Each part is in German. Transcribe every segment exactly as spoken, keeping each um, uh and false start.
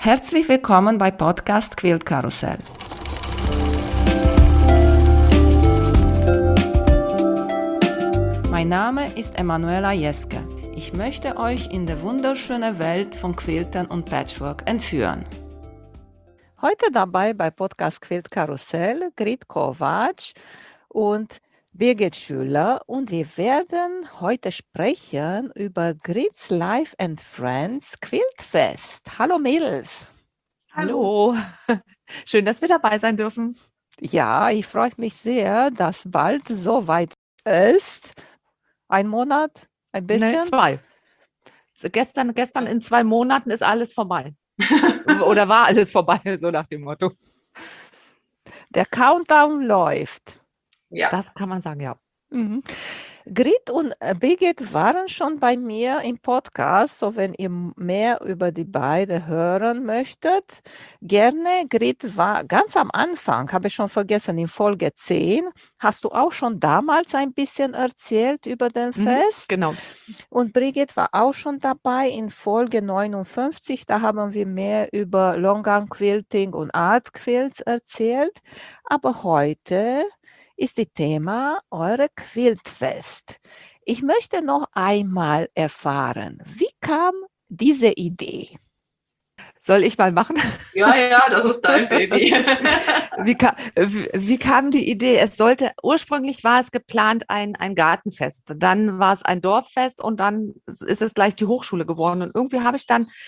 Herzlich willkommen bei Podcast Quilt Karussell. Mein Name ist Emanuela Jeske. Ich möchte euch in die wunderschöne Welt von Quiltern und Patchwork entführen. Heute dabei bei Podcast Quilt Karussell Grit Kovac und Birgit Schüller, und wir werden heute sprechen über Grits Life and Friends Quiltfest. Hallo Mädels. Hallo, schön, dass wir dabei sein dürfen. Ja, ich freue mich sehr, dass bald soweit ist. Ein Monat, ein bisschen? Ne, zwei. Gestern, gestern in zwei Monaten ist alles vorbei. Oder war alles vorbei, so nach dem Motto. Der Countdown läuft. Ja. Das kann man sagen, ja. Mhm. Grit und Birgit waren schon bei mir im Podcast, so wenn ihr mehr über die beiden hören möchtet, gerne. Grit war ganz am Anfang, habe ich schon vergessen, in Folge zehn. Hast du auch schon damals ein bisschen erzählt über den Fest? Mhm, genau. Und Birgit war auch schon dabei in Folge neunundfünfzig. Da haben wir mehr über Longarm Quilting und Art Quilts erzählt. Aber heute ist das Thema eure Quiltfest. Ich möchte noch einmal erfahren, wie kam diese Idee? Soll ich mal machen? Ja, ja, das ist dein Baby. Wie, kam, wie, wie kam die Idee? Es sollte, ursprünglich war es geplant ein, ein Gartenfest, dann war es ein Dorffest und dann ist es gleich die Hochschule geworden. Und irgendwie habe ich dann,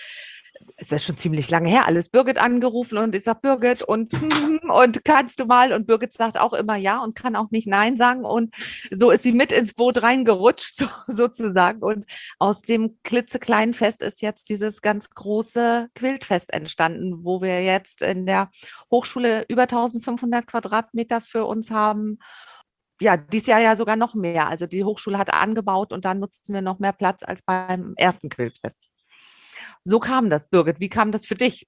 es ist schon ziemlich lange her, alles Birgit angerufen und ich sage, Birgit, und, und kannst du mal? Und Birgit sagt auch immer ja und kann auch nicht nein sagen. Und so ist sie mit ins Boot reingerutscht, so, sozusagen. Und aus dem klitzekleinen Fest ist jetzt dieses ganz große Quiltfest entstanden, wo wir jetzt in der Hochschule über eintausendfünfhundert Quadratmeter für uns haben. Ja, dieses Jahr ja sogar noch mehr. Also die Hochschule hat angebaut und dann nutzen wir noch mehr Platz als beim ersten Quiltfest. So kam das, Birgit. Wie kam das für dich?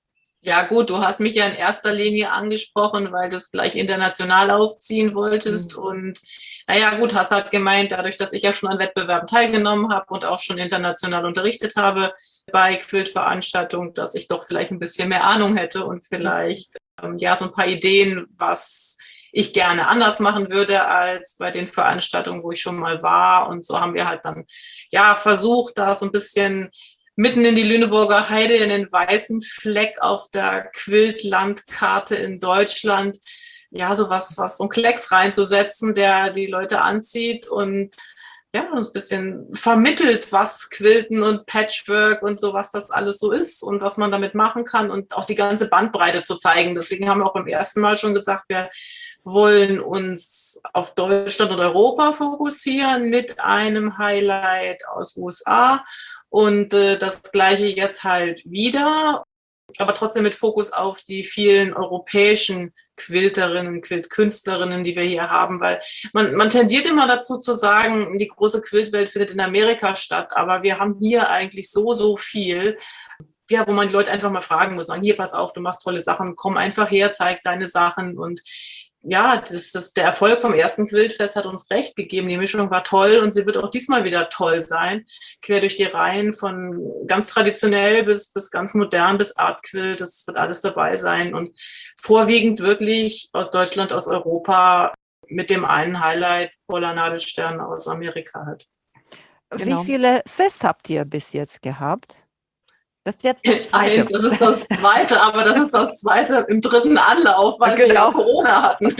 Ja gut, du hast mich ja in erster Linie angesprochen, weil du es gleich international aufziehen wolltest. Mhm. Und naja gut, hast halt gemeint, dadurch, dass ich ja schon an Wettbewerben teilgenommen habe und auch schon international unterrichtet habe bei Quiltveranstaltungen, dass ich doch vielleicht ein bisschen mehr Ahnung hätte und vielleicht ähm, ja so ein paar Ideen, was ich gerne anders machen würde als bei den Veranstaltungen, wo ich schon mal war. Und so haben wir halt dann ja versucht, da so ein bisschen mitten in die Lüneburger Heide, in den weißen Fleck auf der Quiltlandkarte in Deutschland, ja, so was, was so ein Klecks reinzusetzen, der die Leute anzieht und ja, uns ein bisschen vermittelt, was Quilten und Patchwork und so, was das alles so ist und was man damit machen kann und auch die ganze Bandbreite zu zeigen. Deswegen haben wir auch beim ersten Mal schon gesagt, wir wollen uns auf Deutschland und Europa fokussieren mit einem Highlight aus U S A. Und äh, das Gleiche jetzt halt wieder, aber trotzdem mit Fokus auf die vielen europäischen Quilterinnen, Quiltkünstlerinnen, die wir hier haben, weil man, man tendiert immer dazu zu sagen, die große Quiltwelt findet in Amerika statt, aber wir haben hier eigentlich so, so viel, ja, wo man die Leute einfach mal fragen muss, sagen, hier, pass auf, du machst tolle Sachen, komm einfach her, zeig deine Sachen. Und ja, das, das, der Erfolg vom ersten Quiltfest hat uns recht gegeben. Die Mischung war toll und sie wird auch diesmal wieder toll sein. Quer durch die Reihen von ganz traditionell bis, bis ganz modern bis Art Quilt. Das wird alles dabei sein und vorwiegend wirklich aus Deutschland, aus Europa mit dem einen Highlight Paula Nadelstern aus Amerika halt. Genau. Wie viele Fest habt ihr bis jetzt gehabt? Das ist jetzt das zweite. Eins, das ist das zweite, aber das ist das zweite im dritten Anlauf, weil genau. wir ja Corona hatten.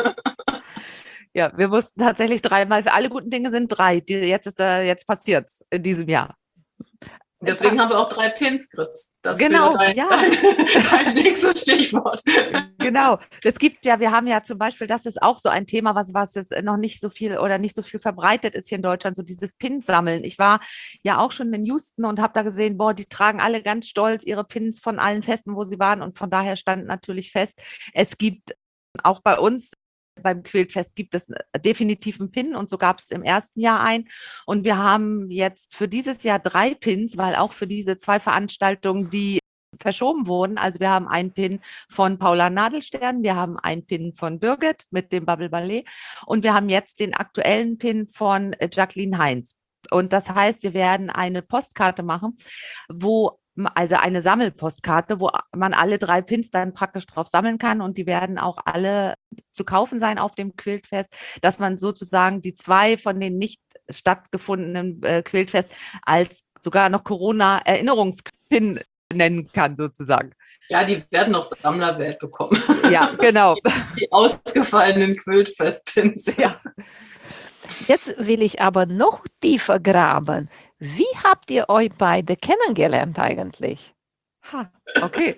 Ja, wir mussten tatsächlich dreimal, für alle guten Dinge sind drei. Die, jetzt ist da, jetzt passiert's in diesem Jahr. Deswegen haben wir auch drei Pins, Chris. Das genau, ist dein, ja. dein nächstes Stichwort. Genau. Es gibt ja, wir haben ja zum Beispiel, das ist auch so ein Thema, was, was es noch nicht so viel oder nicht so viel verbreitet ist hier in Deutschland, so dieses Pins sammeln. Ich war ja auch schon in Houston und habe da gesehen, boah, die tragen alle ganz stolz ihre Pins von allen Festen, wo sie waren. Und von daher stand natürlich fest, es gibt auch bei uns beim Quiltfest gibt es definitiv einen Pin und so gab es im ersten Jahr einen. Und wir haben jetzt für dieses Jahr drei Pins, weil auch für diese zwei Veranstaltungen, die verschoben wurden. Also wir haben einen Pin von Paula Nadelstern, wir haben einen Pin von Birgit mit dem Bubble Ballet und wir haben jetzt den aktuellen Pin von Jacqueline Heinz. Und das heißt, wir werden eine Postkarte machen, wo also eine Sammelpostkarte, wo man alle drei Pins dann praktisch drauf sammeln kann und die werden auch alle zu kaufen sein auf dem Quiltfest, dass man sozusagen die zwei von den nicht stattgefundenen äh, Quiltfest als sogar noch Corona-Erinnerungspin nennen kann sozusagen. Ja, die werden noch Sammlerwert bekommen. Ja, genau. Die, die ausgefallenen Quiltfest-Pins. Ja. Jetzt will ich aber noch tiefer graben. Wie habt ihr euch beide kennengelernt eigentlich? Ha, okay.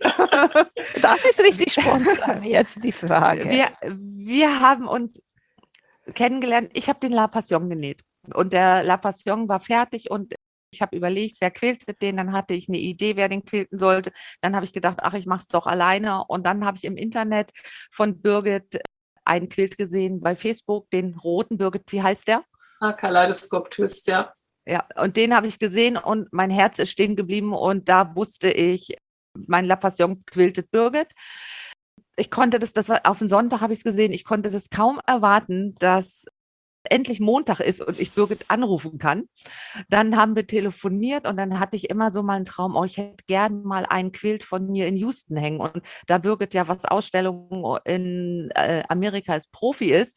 Das ist richtig spontan jetzt die Frage. Wir, wir haben uns kennengelernt. Ich habe den La Passion genäht und der La Passion war fertig und ich habe überlegt, wer quiltet den, dann hatte ich eine Idee, wer den quilten sollte. Dann habe ich gedacht, ach, ich mache es doch alleine. Und dann habe ich im Internet von Birgit einen Quilt gesehen bei Facebook, den roten Birgit, wie heißt der? Ah, Kaleidoskop Twist, ja. Ja, und den habe ich gesehen und mein Herz ist stehen geblieben und da wusste ich, mein La Passion quiltet Birgit. Ich konnte das, das war auf den Sonntag habe ich es gesehen, ich konnte das kaum erwarten, dass endlich Montag ist und ich Birgit anrufen kann. Dann haben wir telefoniert und dann hatte ich immer so mal einen Traum, oh, ich hätte gern mal einen Quilt von mir in Houston hängen. Und da Birgit ja, was Ausstellungen in äh, Amerika als Profi ist,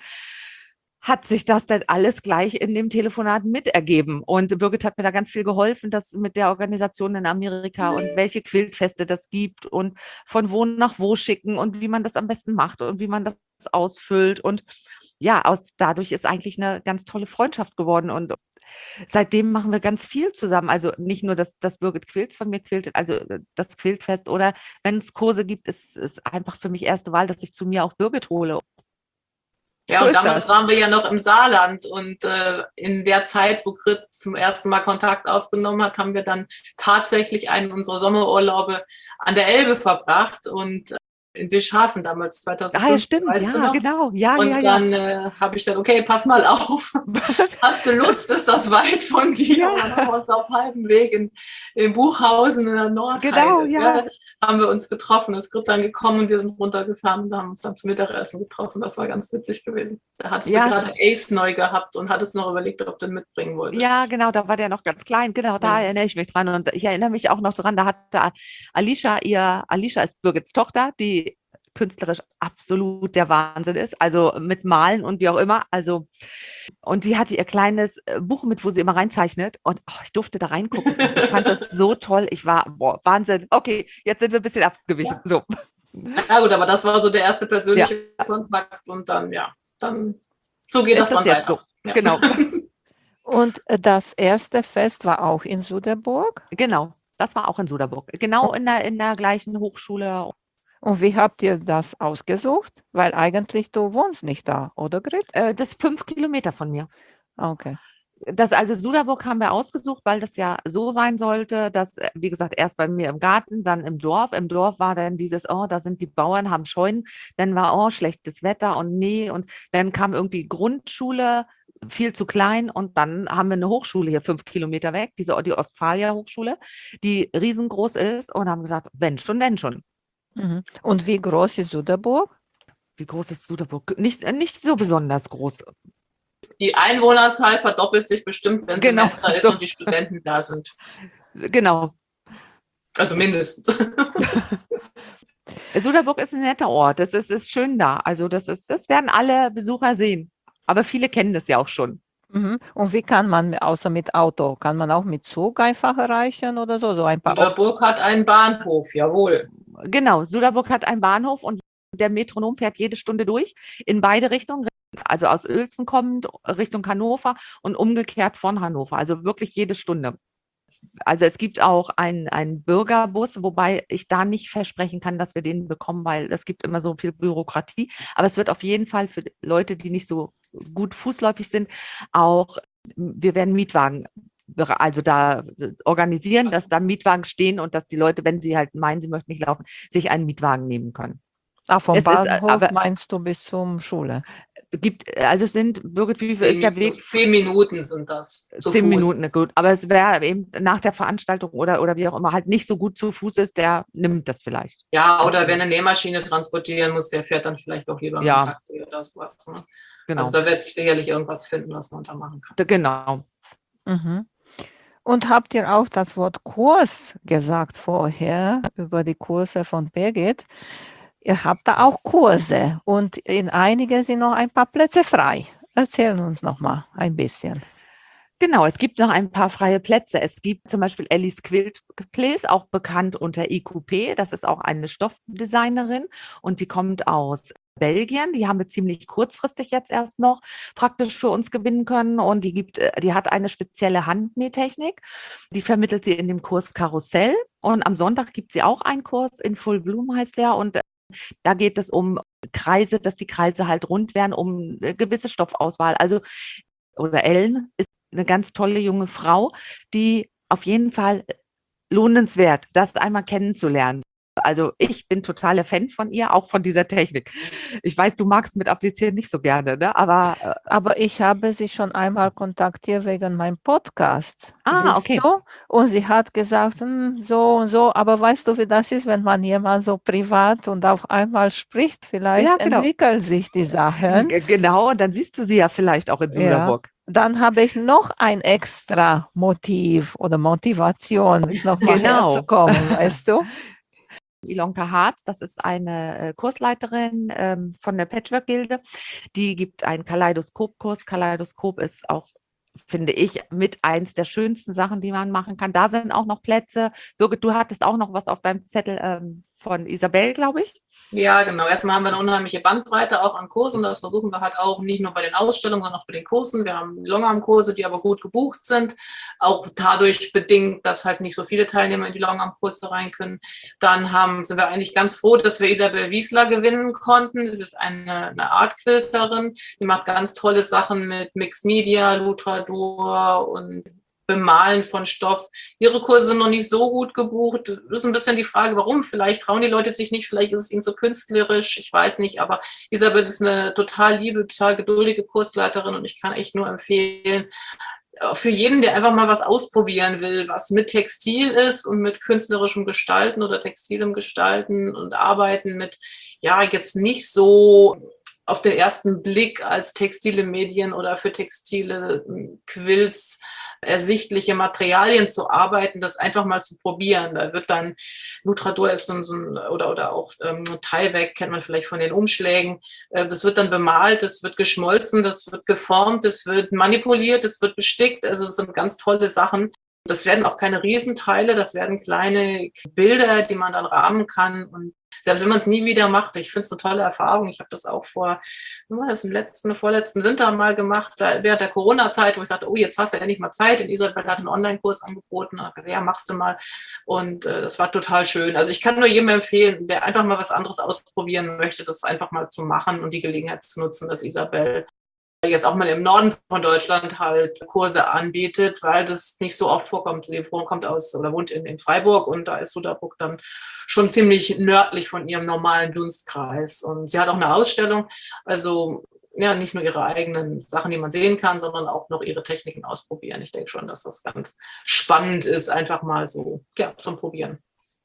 hat sich das dann alles gleich in dem Telefonat mitergeben. Und Birgit hat mir da ganz viel geholfen, das mit der Organisation in Amerika und welche Quiltfeste das gibt und von wo nach wo schicken und wie man das am besten macht und wie man das ausfüllt. Und ja, aus, dadurch ist eigentlich eine ganz tolle Freundschaft geworden. Und seitdem machen wir ganz viel zusammen. Also nicht nur, dass, dass Birgit Quilts von mir quiltet, also das Quiltfest oder wenn es Kurse gibt, ist es einfach für mich erste Wahl, dass ich zu mir auch Birgit hole. Ja, So und ist damals das. waren wir ja noch im Saarland und äh, in der Zeit, wo Grit zum ersten Mal Kontakt aufgenommen hat, haben wir dann tatsächlich einen unserer Sommerurlaube an der Elbe verbracht und äh, in Wilshafen damals zweitausendfünf. Ah, ja, stimmt, ja, genau. Ja, und ja, ja. dann äh, habe ich gesagt, okay, pass mal auf. Hast du Lust, ist das weit von dir? Ja. Und dann haben wir uns auf halbem Weg in, in Buchhausen in der Nordheide. Genau, ja. Ja, haben wir uns getroffen, ist Grit dann gekommen und wir sind runtergefahren und haben uns dann zum Mittagessen getroffen. Das war ganz witzig gewesen. Da hattest Ja. du gerade Ace neu gehabt und hattest noch überlegt, ob du ihn mitbringen wolltest. Ja, genau, da war der noch ganz klein. Genau, da Ja. erinnere ich mich dran. Und ich erinnere mich auch noch dran, da hatte Alicia, ihr, Alicia ist Birgits Tochter, die künstlerisch absolut der Wahnsinn ist, also mit Malen und wie auch immer. Also, und die hatte ihr kleines Buch mit, wo sie immer reinzeichnet und oh, ich durfte da reingucken. Ich fand das so toll. Ich war, boah, Wahnsinn. Okay, jetzt sind wir ein bisschen abgewichen. Ja. So. Ja gut, aber das war so der erste persönliche ja. Kontakt und dann, ja, dann, so geht ist das, das dann jetzt weiter. so. Ja. Genau. Und das erste Fest war auch in Suderburg? Genau, das war auch in Suderburg. Genau in der, in der gleichen Hochschule. Und wie habt ihr das ausgesucht? Weil eigentlich du wohnst nicht da, oder Grit? Äh, das ist fünf Kilometer von mir. Okay. Das also Suderburg haben wir ausgesucht, weil das ja so sein sollte, dass, wie gesagt, erst bei mir im Garten, dann im Dorf. Im Dorf war dann dieses, oh, da sind die Bauern, haben Scheunen. Dann war, oh, schlechtes Wetter und nee. Und dann kam irgendwie Grundschule, viel zu klein. Und dann haben wir eine Hochschule hier fünf Kilometer weg, diese, die Ostfalia-Hochschule, die riesengroß ist. Und haben gesagt, wenn schon, wenn schon. Mhm. Und wie groß ist Suderburg? Wie groß ist Suderburg? Nicht, nicht so besonders groß. Die Einwohnerzahl verdoppelt sich bestimmt, wenn Genau. Semester ist und die Studenten da sind. Genau. Also mindestens. Suderburg ist ein netter Ort. Das ist, ist schön da. Also das ist, das werden alle Besucher sehen. Aber viele kennen das ja auch schon. Mhm. Und wie kann man, außer mit Auto, kann man auch mit Zug einfach erreichen oder so? So ein paar Suderburg hat einen Bahnhof, jawohl. Genau, Suderburg hat einen Bahnhof und der Metronom fährt jede Stunde durch in beide Richtungen. Also aus Uelzen kommend Richtung Hannover und umgekehrt von Hannover. Also wirklich jede Stunde. Also es gibt auch einen, einen Bürgerbus, wobei ich da nicht versprechen kann, dass wir den bekommen, weil es gibt immer so viel Bürokratie. Aber es wird auf jeden Fall für Leute, die nicht so gut fußläufig sind, auch, wir werden Mietwagen also da organisieren, dass da Mietwagen stehen und dass die Leute, wenn sie halt meinen, sie möchten nicht laufen, sich einen Mietwagen nehmen können. Ah, vom Es ist, Bahnhof aber- meinst du bis zum Schule? Gibt, also es sind, Birgit, wie viel Zehn ist der Minuten- Weg? Zehn Minuten sind das. zu Zehn Fuß. Minuten, gut. Aber es wäre eben nach der Veranstaltung oder, oder wie auch immer halt nicht so gut zu Fuß ist, der nimmt das vielleicht. Ja, oder wenn eine Nähmaschine transportieren muss, der fährt dann vielleicht auch lieber Ja. mit dem Taxi oder sowas. Ne? Genau. Also da wird sich sicherlich irgendwas finden, was man da machen kann. Genau. Mhm. Und habt ihr auch das Wort Kurs gesagt vorher über die Kurse von Birgit? Ihr habt da auch Kurse und in einigen sind noch ein paar Plätze frei. Erzählen uns noch mal ein bisschen. Genau, es gibt noch ein paar freie Plätze. Es gibt zum Beispiel Alice Quilt Place, auch bekannt unter I Q P. Das ist auch eine Stoffdesignerin und die kommt aus Belgien. Die haben wir ziemlich kurzfristig jetzt erst noch praktisch für uns gewinnen können. Und die gibt, die hat eine spezielle Handnähtechnik. Die vermittelt sie in dem Kurs Karussell. Und am Sonntag gibt sie auch einen Kurs in Full Bloom, heißt der. Und da geht es um Kreise, dass die Kreise halt rund werden, um eine gewisse Stoffauswahl. Also, oder Ellen ist eine ganz tolle junge Frau, die auf jeden Fall lohnenswert, das einmal kennenzulernen. Also ich bin totaler Fan von ihr, auch von dieser Technik. Ich weiß, du magst mit Applizieren nicht so gerne, ne? Aber, äh, Aber ich habe sie schon einmal kontaktiert wegen meinem Podcast. Ah, okay. Du? Und sie hat gesagt, hm, so und so, aber weißt du, wie das ist, wenn man jemand so privat und auf einmal spricht, vielleicht Ja, genau. entwickeln sich die Sachen. G- Genau, und dann siehst du sie ja vielleicht auch in Suderburg. Dann habe ich noch ein extra Motiv oder Motivation, nochmal Genau. herzukommen, weißt du? Ilonka Harz, das ist eine äh, Kursleiterin ähm, von der Patchwork-Gilde. Die gibt einen Kaleidoskop-Kurs. Kaleidoskop ist auch, finde ich, mit eins der schönsten Sachen, die man machen kann. Da sind auch noch Plätze. Birgit, du hattest auch noch was auf deinem Zettel ähm, von Isabel, glaube ich. Ja, genau. Erstmal haben wir eine unheimliche Bandbreite auch an Kursen. Das versuchen wir halt auch nicht nur bei den Ausstellungen, sondern auch bei den Kursen. Wir haben Longarm-Kurse, die aber gut gebucht sind. Auch dadurch bedingt, dass halt nicht so viele Teilnehmer in die Longarm-Kurse rein können. Dann haben, sind wir eigentlich ganz froh, dass wir Isabel Wiesler gewinnen konnten. Das ist eine, eine Art-Quilterin. Die macht ganz tolle Sachen mit Mixed Media, Lutradur und Bemalen von Stoff. Ihre Kurse sind noch nicht so gut gebucht. Das ist ein bisschen die Frage, warum. Vielleicht trauen die Leute sich nicht, vielleicht ist es ihnen so künstlerisch, ich weiß nicht, aber Isabel ist eine total liebe, total geduldige Kursleiterin und ich kann echt nur empfehlen, für jeden, der einfach mal was ausprobieren will, was mit Textil ist und mit künstlerischem Gestalten oder textilem Gestalten und Arbeiten mit, ja, jetzt nicht so auf den ersten Blick als textile Medien oder für textile Quilts ersichtliche Materialien zu arbeiten, das einfach mal zu probieren. Da wird dann, Lutradur ist so ein, oder, oder auch ähm, Tyvek, kennt man vielleicht von den Umschlägen, äh, das wird dann bemalt, das wird geschmolzen, das wird geformt, das wird manipuliert, das wird bestickt, also das sind ganz tolle Sachen. Das werden auch keine Riesenteile, das werden kleine Bilder, die man dann rahmen kann und selbst wenn man es nie wieder macht, ich finde es eine tolle Erfahrung. Ich habe das auch vor, das im letzten, vorletzten Winter mal gemacht, während der Corona-Zeit, wo ich sagte, oh, jetzt hast du endlich mal Zeit. Und Isabel hat einen Online-Kurs angeboten. Und ja, machst du mal. Und äh, das war total schön. Also ich kann nur jedem empfehlen, der einfach mal was anderes ausprobieren möchte, das einfach mal zu machen und die Gelegenheit zu nutzen, dass Isabel jetzt auch mal im Norden von Deutschland halt Kurse anbietet, weil das nicht so oft vorkommt. Sie kommt aus oder wohnt in, in Freiburg und da ist Suderburg dann schon ziemlich nördlich von ihrem normalen Dunstkreis. Und sie hat auch eine Ausstellung, also ja, nicht nur ihre eigenen Sachen, die man sehen kann, sondern auch noch ihre Techniken ausprobieren. Ich denke schon, dass das ganz spannend ist, einfach mal so ja, zum Probieren.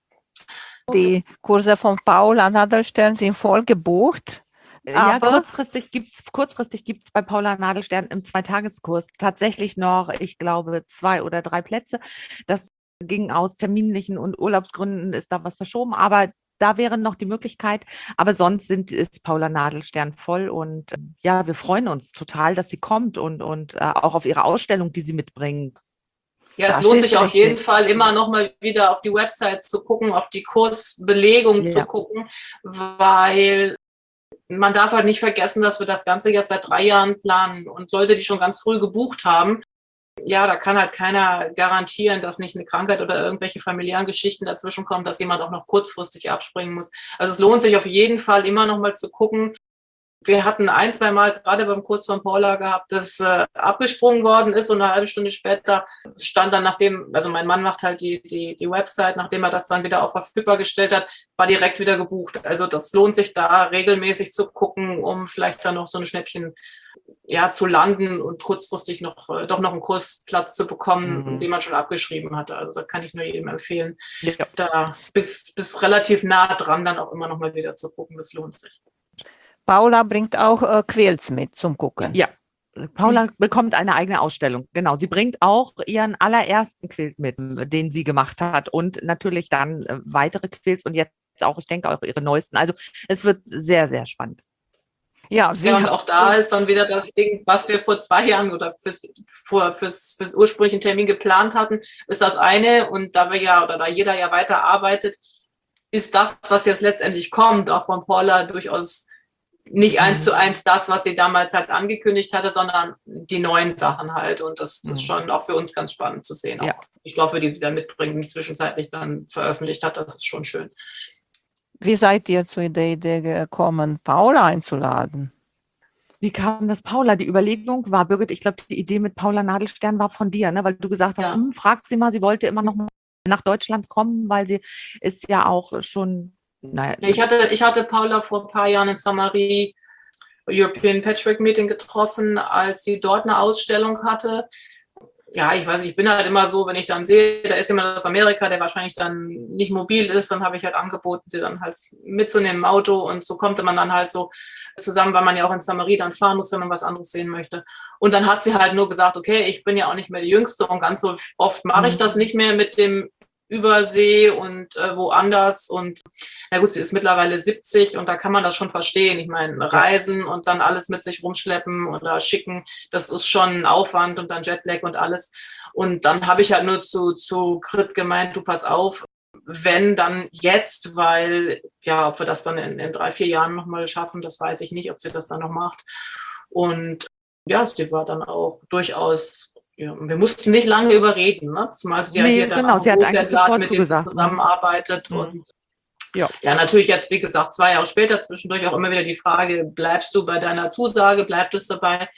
Die Kurse von Paula Nadelstern sind voll gebucht. Ja, Aber kurzfristig gibt es kurzfristig gibt's bei Paula Nadelstern im Zweitageskurs tatsächlich noch, ich glaube, zwei oder drei Plätze. Das ging aus terminlichen und Urlaubsgründen, ist da was verschoben, aber da wäre noch die Möglichkeit. Aber sonst sind, ist Paula Nadelstern voll und äh, ja, wir freuen uns total, dass sie kommt und, und äh, auch auf ihre Ausstellung, die sie mitbringt. Ja, es Das lohnt ist sich auf richtig. jeden Fall immer noch mal wieder auf die Website zu gucken, auf die Kursbelegung Ja. zu gucken, weil man darf halt nicht vergessen, dass wir das Ganze jetzt seit drei Jahren planen und Leute, die schon ganz früh gebucht haben, ja, da kann halt keiner garantieren, dass nicht eine Krankheit oder irgendwelche familiären Geschichten dazwischen kommen, dass jemand auch noch kurzfristig abspringen muss. Also es lohnt sich auf jeden Fall immer noch mal zu gucken. Wir hatten ein, zwei Mal gerade beim Kurs von Paula gehabt, dass äh, abgesprungen worden ist und eine halbe Stunde später stand dann, nachdem, also mein Mann macht halt die, die, die Website, nachdem er das dann wieder auf verfügbar gestellt hat, war direkt wieder gebucht. Also das lohnt sich da regelmäßig zu gucken, um vielleicht dann noch so ein Schnäppchen ja, zu landen und kurzfristig noch äh, doch noch einen Kursplatz zu bekommen, Mhm. den man schon abgeschrieben hatte. Also das kann ich nur jedem empfehlen, Ja. da bis, bis relativ nah dran dann auch immer noch mal wieder zu gucken. Das lohnt sich. Paula bringt auch äh, Quilts mit zum Gucken. Ja, Paula bekommt eine eigene Ausstellung. Genau, sie bringt auch ihren allerersten Quilt mit, den sie gemacht hat und natürlich dann äh, weitere Quilts und jetzt auch, ich denke, auch ihre neuesten. Also es wird sehr, sehr spannend. Ja, ja, und auch da ist dann wieder das Ding, was wir vor zwei Jahren oder fürs, vor, fürs, fürs ursprünglichen Termin geplant hatten, ist das eine. Und da wir ja, oder da jeder ja weiter arbeitet, ist das, was jetzt letztendlich kommt, auch von Paula durchaus nicht eins zu eins das, was sie damals halt angekündigt hatte, sondern die neuen Sachen halt. Und das ist schon auch für uns ganz spannend zu sehen. Ja. Auch die Stoffe, die sie da mitbringen, zwischenzeitlich dann veröffentlicht hat, das ist schon schön. Wie seid ihr zu der Idee gekommen, Paula einzuladen? Wie kam das, Paula? Die Überlegung war, Birgit, ich glaube, die Idee mit Paula Nadelstern war von dir, ne? Weil du gesagt hast, ja. hm, fragt sie mal, sie wollte immer noch mal nach Deutschland kommen, weil sie ist ja auch schon... Naja. Ich hatte, ich hatte Paula vor ein paar Jahren in Saint-Marie European Patchwork Meeting getroffen, als sie dort eine Ausstellung hatte. Ja, ich weiß, ich bin halt immer so, wenn ich dann sehe, da ist jemand aus Amerika, der wahrscheinlich dann nicht mobil ist, dann habe ich halt angeboten, sie dann halt mitzunehmen im Auto und so kommt man dann halt so zusammen, weil man ja auch in Saint-Marie dann fahren muss, wenn man was anderes sehen möchte. Und dann hat sie halt nur gesagt, okay, ich bin ja auch nicht mehr die Jüngste und ganz so oft mache ich das nicht mehr mit dem Übersee und äh, woanders und na gut, sie ist mittlerweile siebzig und da kann man das schon verstehen. Ich meine, reisen und dann alles mit sich rumschleppen oder schicken, das ist schon ein Aufwand und dann Jetlag und alles. Und dann habe ich halt nur zu, zu Grit gemeint, du pass auf, wenn, dann jetzt, weil ja, ob wir das dann in, in drei, vier Jahren nochmal schaffen, das weiß ich nicht, ob sie das dann noch macht. Und ja, sie war dann auch durchaus... Ja, wir mussten nicht lange überreden, ne? Zumal sie nee, ja hier dann genau, auch sie hat eigentlich sofort mit dem zugesagt, zusammenarbeitet. Ne? Und ja. ja, natürlich jetzt, wie gesagt, zwei Jahre später zwischendurch auch immer wieder die Frage, bleibst du bei deiner Zusage, bleibt es dabei?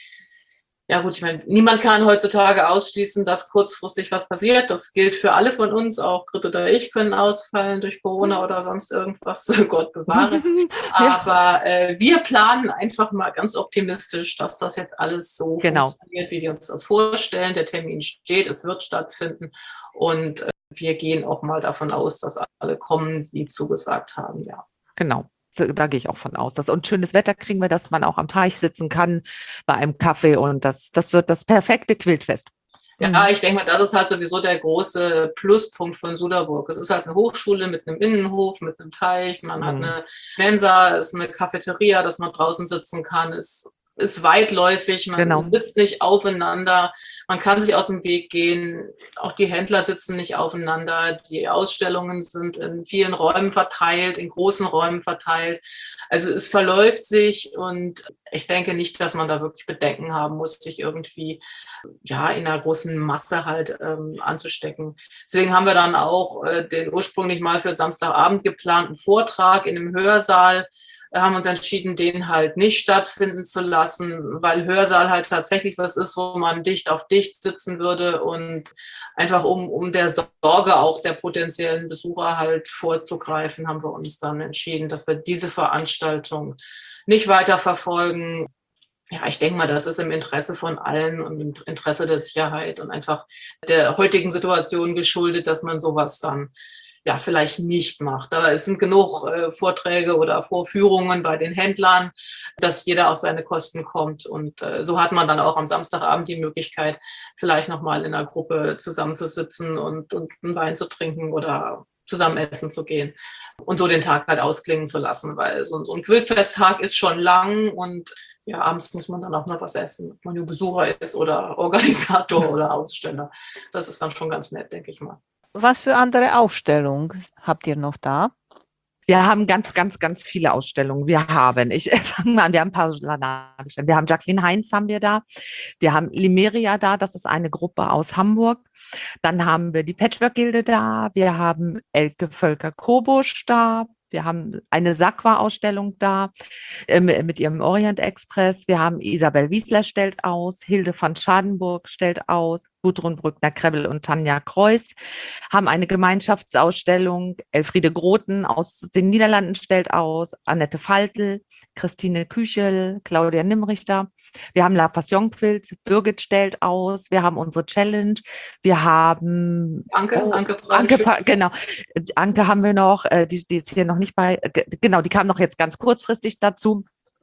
Ja gut, ich meine, niemand kann heutzutage ausschließen, dass kurzfristig was passiert. Das gilt für alle von uns, auch Grit oder ich können ausfallen durch Corona oder sonst irgendwas, Gott bewahre. Ja. Aber äh, wir planen einfach mal ganz optimistisch, dass das jetzt alles so genau. funktioniert, wie wir uns das vorstellen. Der Termin steht, es wird stattfinden und äh, wir gehen auch mal davon aus, dass alle kommen, die zugesagt haben, ja. Genau. Da gehe ich auch von aus. Dass, und schönes Wetter kriegen wir, dass man auch am Teich sitzen kann bei einem Kaffee und das, das wird das perfekte Quiltfest. Ja, ich denke mal, das ist halt sowieso der große Pluspunkt von Suderburg. Es ist halt eine Hochschule mit einem Innenhof, mit einem Teich, man mhm. hat eine Mensa, es ist eine Cafeteria, dass man draußen sitzen kann, es ist weitläufig, man genau. sitzt nicht aufeinander, man kann sich aus dem Weg gehen, auch die Händler sitzen nicht aufeinander, die Ausstellungen sind in vielen Räumen verteilt, in großen Räumen verteilt. Also es verläuft sich und ich denke nicht, dass man da wirklich Bedenken haben muss, sich irgendwie ja in einer großen Masse halt ähm, anzustecken. Deswegen haben wir dann auch äh, den ursprünglich mal für Samstagabend geplanten Vortrag in einem Hörsaal, haben uns entschieden, den halt nicht stattfinden zu lassen, weil Hörsaal halt tatsächlich was ist, wo man dicht auf dicht sitzen würde und einfach um, um der Sorge auch der potenziellen Besucher halt vorzugreifen, haben wir uns dann entschieden, dass wir diese Veranstaltung nicht weiter verfolgen. Ja, ich denke mal, das ist im Interesse von allen und im Interesse der Sicherheit und einfach der heutigen Situation geschuldet, dass man sowas dann ja, vielleicht nicht macht. Aber es sind genug äh, Vorträge oder Vorführungen bei den Händlern, dass jeder auf seine Kosten kommt. Und äh, so hat man dann auch am Samstagabend die Möglichkeit, vielleicht nochmal in einer Gruppe zusammenzusitzen und, und ein Wein zu trinken oder zusammen essen zu gehen und so den Tag halt ausklingen zu lassen, weil so, so ein Quiltfesttag ist schon lang und ja, abends muss man dann auch noch was essen, ob man nur Besucher ist oder Organisator oder Aussteller. Das ist dann schon ganz nett, denke ich mal. Was für andere Ausstellungen habt ihr noch da? Wir haben ganz, ganz, ganz viele Ausstellungen. Wir haben, ich fange mal an, wir haben ein paar Ausstellungen. Wir haben Jacqueline Heinz haben wir da. Wir haben Limeria da, das ist eine Gruppe aus Hamburg. Dann haben wir die Patchwork-Gilde da. Wir haben Elke Völker-Kobusch da. Wir haben eine Sakwa-Ausstellung da äh, mit ihrem Orient Express. Wir haben Isabel Wiesler stellt aus, Hilde von Schadenburg stellt aus, Gudrun Brückner-Krebbel und Tanja Kreuss haben eine Gemeinschaftsausstellung. Elfriede Groten aus den Niederlanden stellt aus, Annette Faltel, Christine Küchel, Claudia Nimmrichter. Wir haben La Passion Quilts, Birgit stellt aus, wir haben unsere Challenge, wir haben Anke, oh, Anke, Anke, genau, Anke haben wir noch, die, die ist hier noch nicht bei, genau, die kam noch jetzt ganz kurzfristig dazu.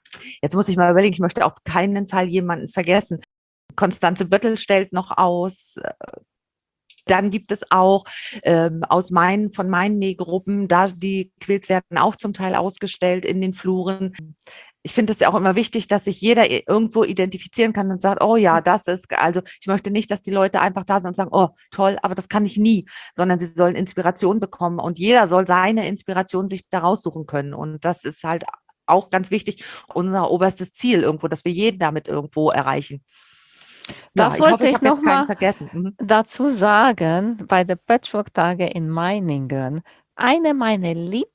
Jetzt muss ich mal überlegen, ich möchte auf keinen Fall jemanden vergessen. Konstanze Böttel stellt noch aus. Dann gibt es auch ähm, aus meinen, von meinen Nähgruppen, da die Quilts werden auch zum Teil ausgestellt in den Fluren. Ich finde es ja auch immer wichtig, dass sich jeder irgendwo identifizieren kann und sagt, oh ja, das ist, also ich möchte nicht, dass die Leute einfach da sind und sagen, oh toll, aber das kann ich nie, sondern sie sollen Inspiration bekommen und jeder soll seine Inspiration sich da raussuchen können. Und das ist halt auch ganz wichtig, unser oberstes Ziel irgendwo, dass wir jeden damit irgendwo erreichen. Das Ja, ich wollte hoffe, ich ich habe jetzt noch keinen mal vergessen. Mhm. dazu sagen, bei der Patchwork-Tage in Meiningen, eine meiner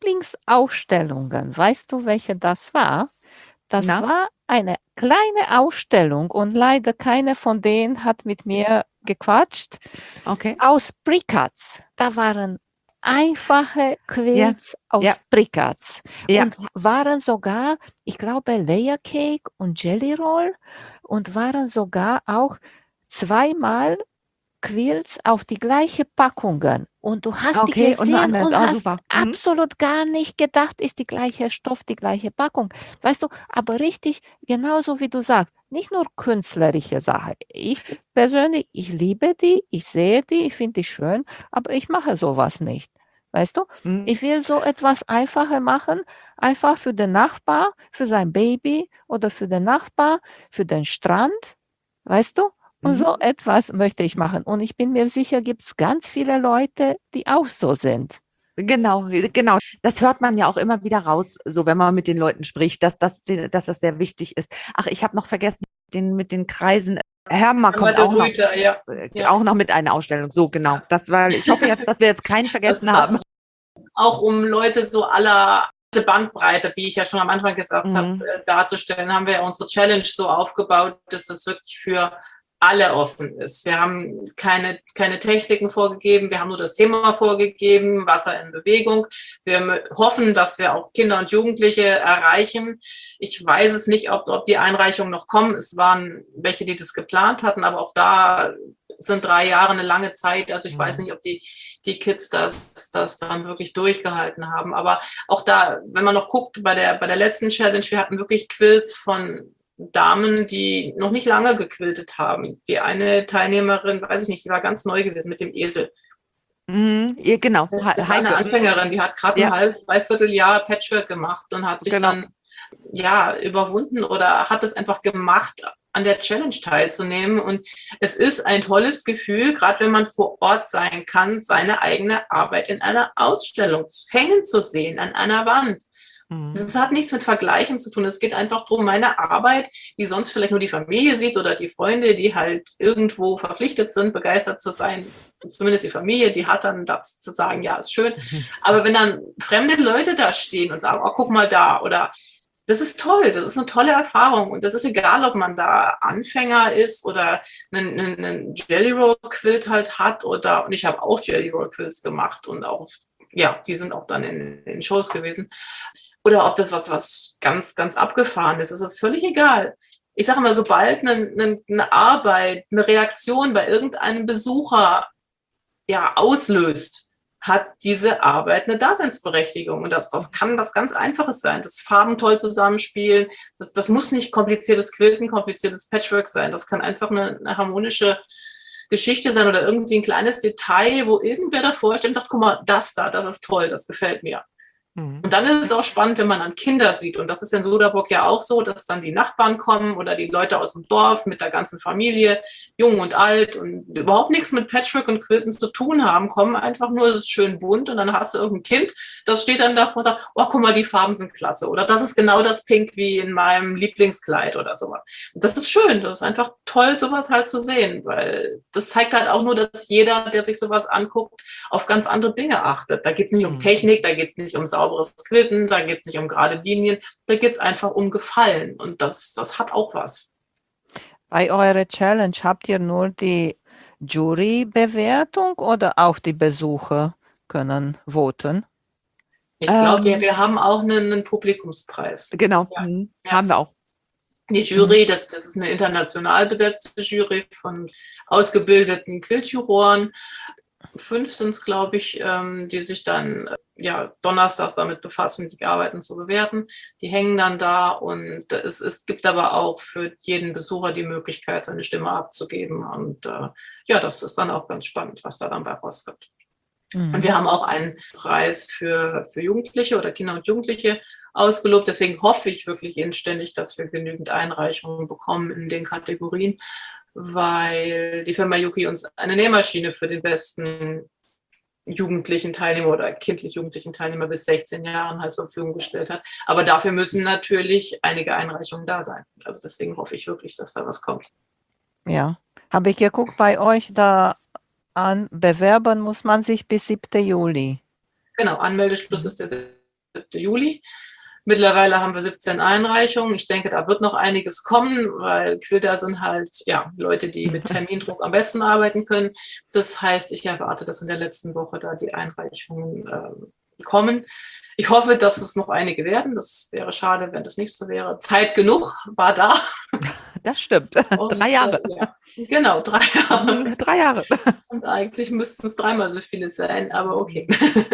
Lieblingsausstellungen, weißt du, welche das war? Das Na, war eine kleine Ausstellung und leider keine von denen hat mit mir gequatscht. okay. Aus Brickats. Da waren einfache Ja, Quilts aus ja, Brickats ja. und waren sogar, ich glaube, Layer Cake und Jelly Roll und waren sogar auch zweimal Quilts auf die gleiche Packungen und du hast die Okay, und nur gesehen anders. und Oh, hast super. Mhm. absolut gar nicht gedacht, ist die gleiche Stoff, die gleiche Packung. Weißt du, aber richtig genauso wie du sagst, nicht nur künstlerische Sache. Ich persönlich, ich liebe die, ich sehe die, ich finde die schön, aber ich mache sowas nicht. Weißt du, Mhm. ich will so etwas einfacher machen, einfach für den Nachbar, für sein Baby oder für den Nachbar, für den Strand, weißt du? Und Mhm. so etwas möchte ich machen. Und ich bin mir sicher, gibt es ganz viele Leute, die auch so sind. Genau, genau. Das hört man ja auch immer wieder raus, so wenn man mit den Leuten spricht, dass das, dass das sehr wichtig ist. Ach, ich habe noch vergessen, den mit den Kreisen. Hermer Einmal kommt der auch noch, Rüter, ja. äh, Ja. auch noch mit einer Ausstellung. So, genau. Das war, ich hoffe jetzt, dass wir jetzt keinen Das, vergessen haben. das auch um Leute so aller diese Bandbreite, wie ich ja schon am Anfang gesagt habe, Mhm. äh, darzustellen, haben wir ja unsere Challenge so aufgebaut, dass das wirklich für alle offen ist. Wir haben keine, keine Techniken vorgegeben, wir haben nur das Thema vorgegeben, Wasser in Bewegung. Wir hoffen, dass wir auch Kinder und Jugendliche erreichen. Ich weiß es nicht, ob, ob die Einreichungen noch kommen. Es waren welche, die das geplant hatten, aber auch da sind drei Jahre eine lange Zeit. Also ich weiß nicht, ob die, die Kids das, das dann wirklich durchgehalten haben. Aber auch da, wenn man noch guckt, bei der, bei der letzten Challenge, wir hatten wirklich Quilts von Damen, die noch nicht lange gequiltet haben. Die eine Teilnehmerin, weiß ich nicht, die war ganz neu gewesen mit dem Esel. Mhm. Ja, genau. Das He- ist eine Heike. Anfängerin, die hat gerade Ja, ein halbes, dreiviertel Jahr Patchwork gemacht und hat sich genau. dann ja überwunden oder hat es einfach gemacht, an der Challenge teilzunehmen. Und es ist ein tolles Gefühl, gerade wenn man vor Ort sein kann, seine eigene Arbeit in einer Ausstellung hängen zu sehen, an einer Wand. Mhm. Das hat nichts mit Vergleichen zu tun. Es geht einfach darum, meine Arbeit, die sonst vielleicht nur die Familie sieht oder die Freunde, die halt irgendwo verpflichtet sind, begeistert zu sein. Zumindest die Familie, die hat dann das zu sagen, ja, ist schön. Mhm. Aber wenn dann fremde Leute da stehen und sagen, oh, guck mal da, oder das ist toll, das ist eine tolle Erfahrung. Und das ist egal, ob man da Anfänger ist oder einen, einen, einen Jelly Roll Quilt halt hat oder, und ich habe auch Jelly Roll Quilts gemacht und auch, ja, die sind auch dann in, in Shows gewesen. Oder ob das was, was ganz, ganz abgefahren ist, das ist völlig egal. Ich sage mal, sobald eine, eine, eine Arbeit, eine Reaktion bei irgendeinem Besucher ja auslöst, hat diese Arbeit eine Daseinsberechtigung. Und das, das kann was ganz Einfaches sein. Das Farben toll zusammenspielen. Das, das muss nicht kompliziertes Quilten, kompliziertes Patchwork sein. Das kann einfach eine, eine harmonische Geschichte sein oder irgendwie ein kleines Detail, wo irgendwer davor steht und sagt, guck mal, das da, das ist toll, das gefällt mir. Und dann ist es auch spannend, wenn man dann Kinder sieht. Und das ist in Soderburg ja auch so, dass dann die Nachbarn kommen oder die Leute aus dem Dorf mit der ganzen Familie, jung und alt und überhaupt nichts mit Patchwork und Quilten zu tun haben, kommen einfach nur, es ist schön bunt und dann hast du irgendein Kind, das steht dann davor und sagt, oh, guck mal, die Farben sind klasse. Oder das ist genau das Pink wie in meinem Lieblingskleid oder sowas. Und das ist schön, das ist einfach toll, sowas halt zu sehen, weil das zeigt halt auch nur, dass jeder, der sich sowas anguckt, auf ganz andere Dinge achtet. Da geht es nicht um Technik, da geht es nicht um sauberes Quilten, da geht es nicht um gerade Linien, da geht es einfach um Gefallen und das, das hat auch was. Bei eurer Challenge habt ihr nur die Jurybewertung oder auch die Besucher können voten? Ich glaube, Ähm, wir, wir haben auch einen, einen Publikumspreis. Genau, Ja. mhm. Ja. haben wir auch. Die Jury, das, das ist eine international besetzte Jury von ausgebildeten Quiltjuroren. fünf sind es, glaube ich, ähm, die sich dann ja donnerstags damit befassen, die Arbeiten zu bewerten. Die hängen dann da und es, es gibt aber auch für jeden Besucher die Möglichkeit, seine Stimme abzugeben. Und äh, ja, das ist dann auch ganz spannend, was da dann bei rauskommt. Mhm. Und wir haben auch einen Preis für, für Jugendliche oder Kinder und Jugendliche ausgelobt. Deswegen hoffe ich wirklich inständig, dass wir genügend Einreichungen bekommen in den Kategorien, weil die Firma Juki uns eine Nähmaschine für den besten jugendlichen Teilnehmer oder kindlich-jugendlichen Teilnehmer bis sechzehn Jahren halt zur Verfügung gestellt hat. Aber dafür müssen natürlich einige Einreichungen da sein. Also deswegen hoffe ich wirklich, dass da was kommt. Ja, habe ich geguckt bei euch, da an bewerben muss man sich bis siebten Juli. Genau, Anmeldeschluss mhm. ist der siebten Juli. Mittlerweile haben wir siebzehn Einreichungen. Ich denke, da wird noch einiges kommen, weil Quilter sind halt ja, Leute, die mit Termindruck am besten arbeiten können. Das heißt, ich erwarte, dass in der letzten Woche da die Einreichungen äh, kommen. Ich hoffe, dass es noch einige werden. Das wäre schade, wenn das nicht so wäre. Zeit genug war da. Das stimmt. Und, drei Jahre. Äh, ja. Genau, drei Jahre. drei Jahre. Und eigentlich müssten es dreimal so viele sein, aber okay.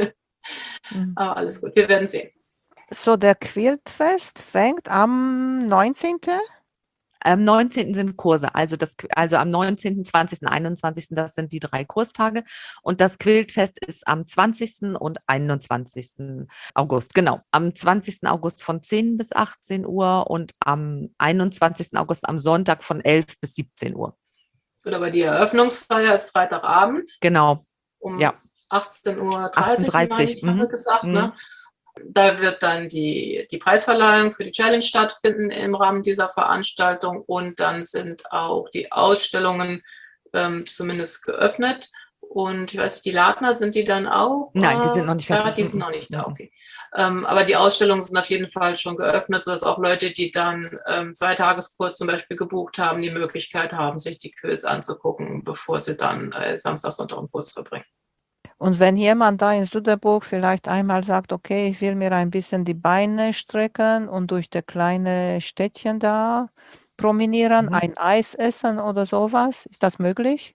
Aber alles gut, wir werden sehen. So, der Quiltfest fängt am neunzehnten? Am neunzehnten sind Kurse, also, das, also am neunzehnten, zwanzigsten, einundzwanzigsten, das sind die drei Kurstage. Und das Quiltfest ist am zwanzigsten und einundzwanzigsten August. Genau, am zwanzigsten August von zehn bis achtzehn Uhr und am einundzwanzigsten August am Sonntag von elf bis siebzehn Uhr. Gut, aber die Eröffnungsfeier ist Freitagabend. Genau, um ja. achtzehn Uhr dreißig, achtzehn Uhr dreißig, ich, mhm. gesagt, mhm. ne? Da wird dann die, die Preisverleihung für die Challenge stattfinden im Rahmen dieser Veranstaltung und dann sind auch die Ausstellungen ähm, zumindest geöffnet. Und ich weiß nicht, die Ladner, sind die dann auch? Nein, die sind noch nicht fertig. Ja, die sind noch nicht da, okay. Ähm, aber die Ausstellungen sind auf jeden Fall schon geöffnet, sodass auch Leute, die dann ähm, zwei Tageskurs zum Beispiel gebucht haben, die Möglichkeit haben, sich die Quilts anzugucken, bevor sie dann äh, Samstag, Sonntag einen Kurs verbringen. Und wenn jemand da in Suderburg vielleicht einmal sagt, okay, ich will mir ein bisschen die Beine strecken und durch das kleine Städtchen da promenieren, mhm. ein Eis essen oder sowas, ist das möglich?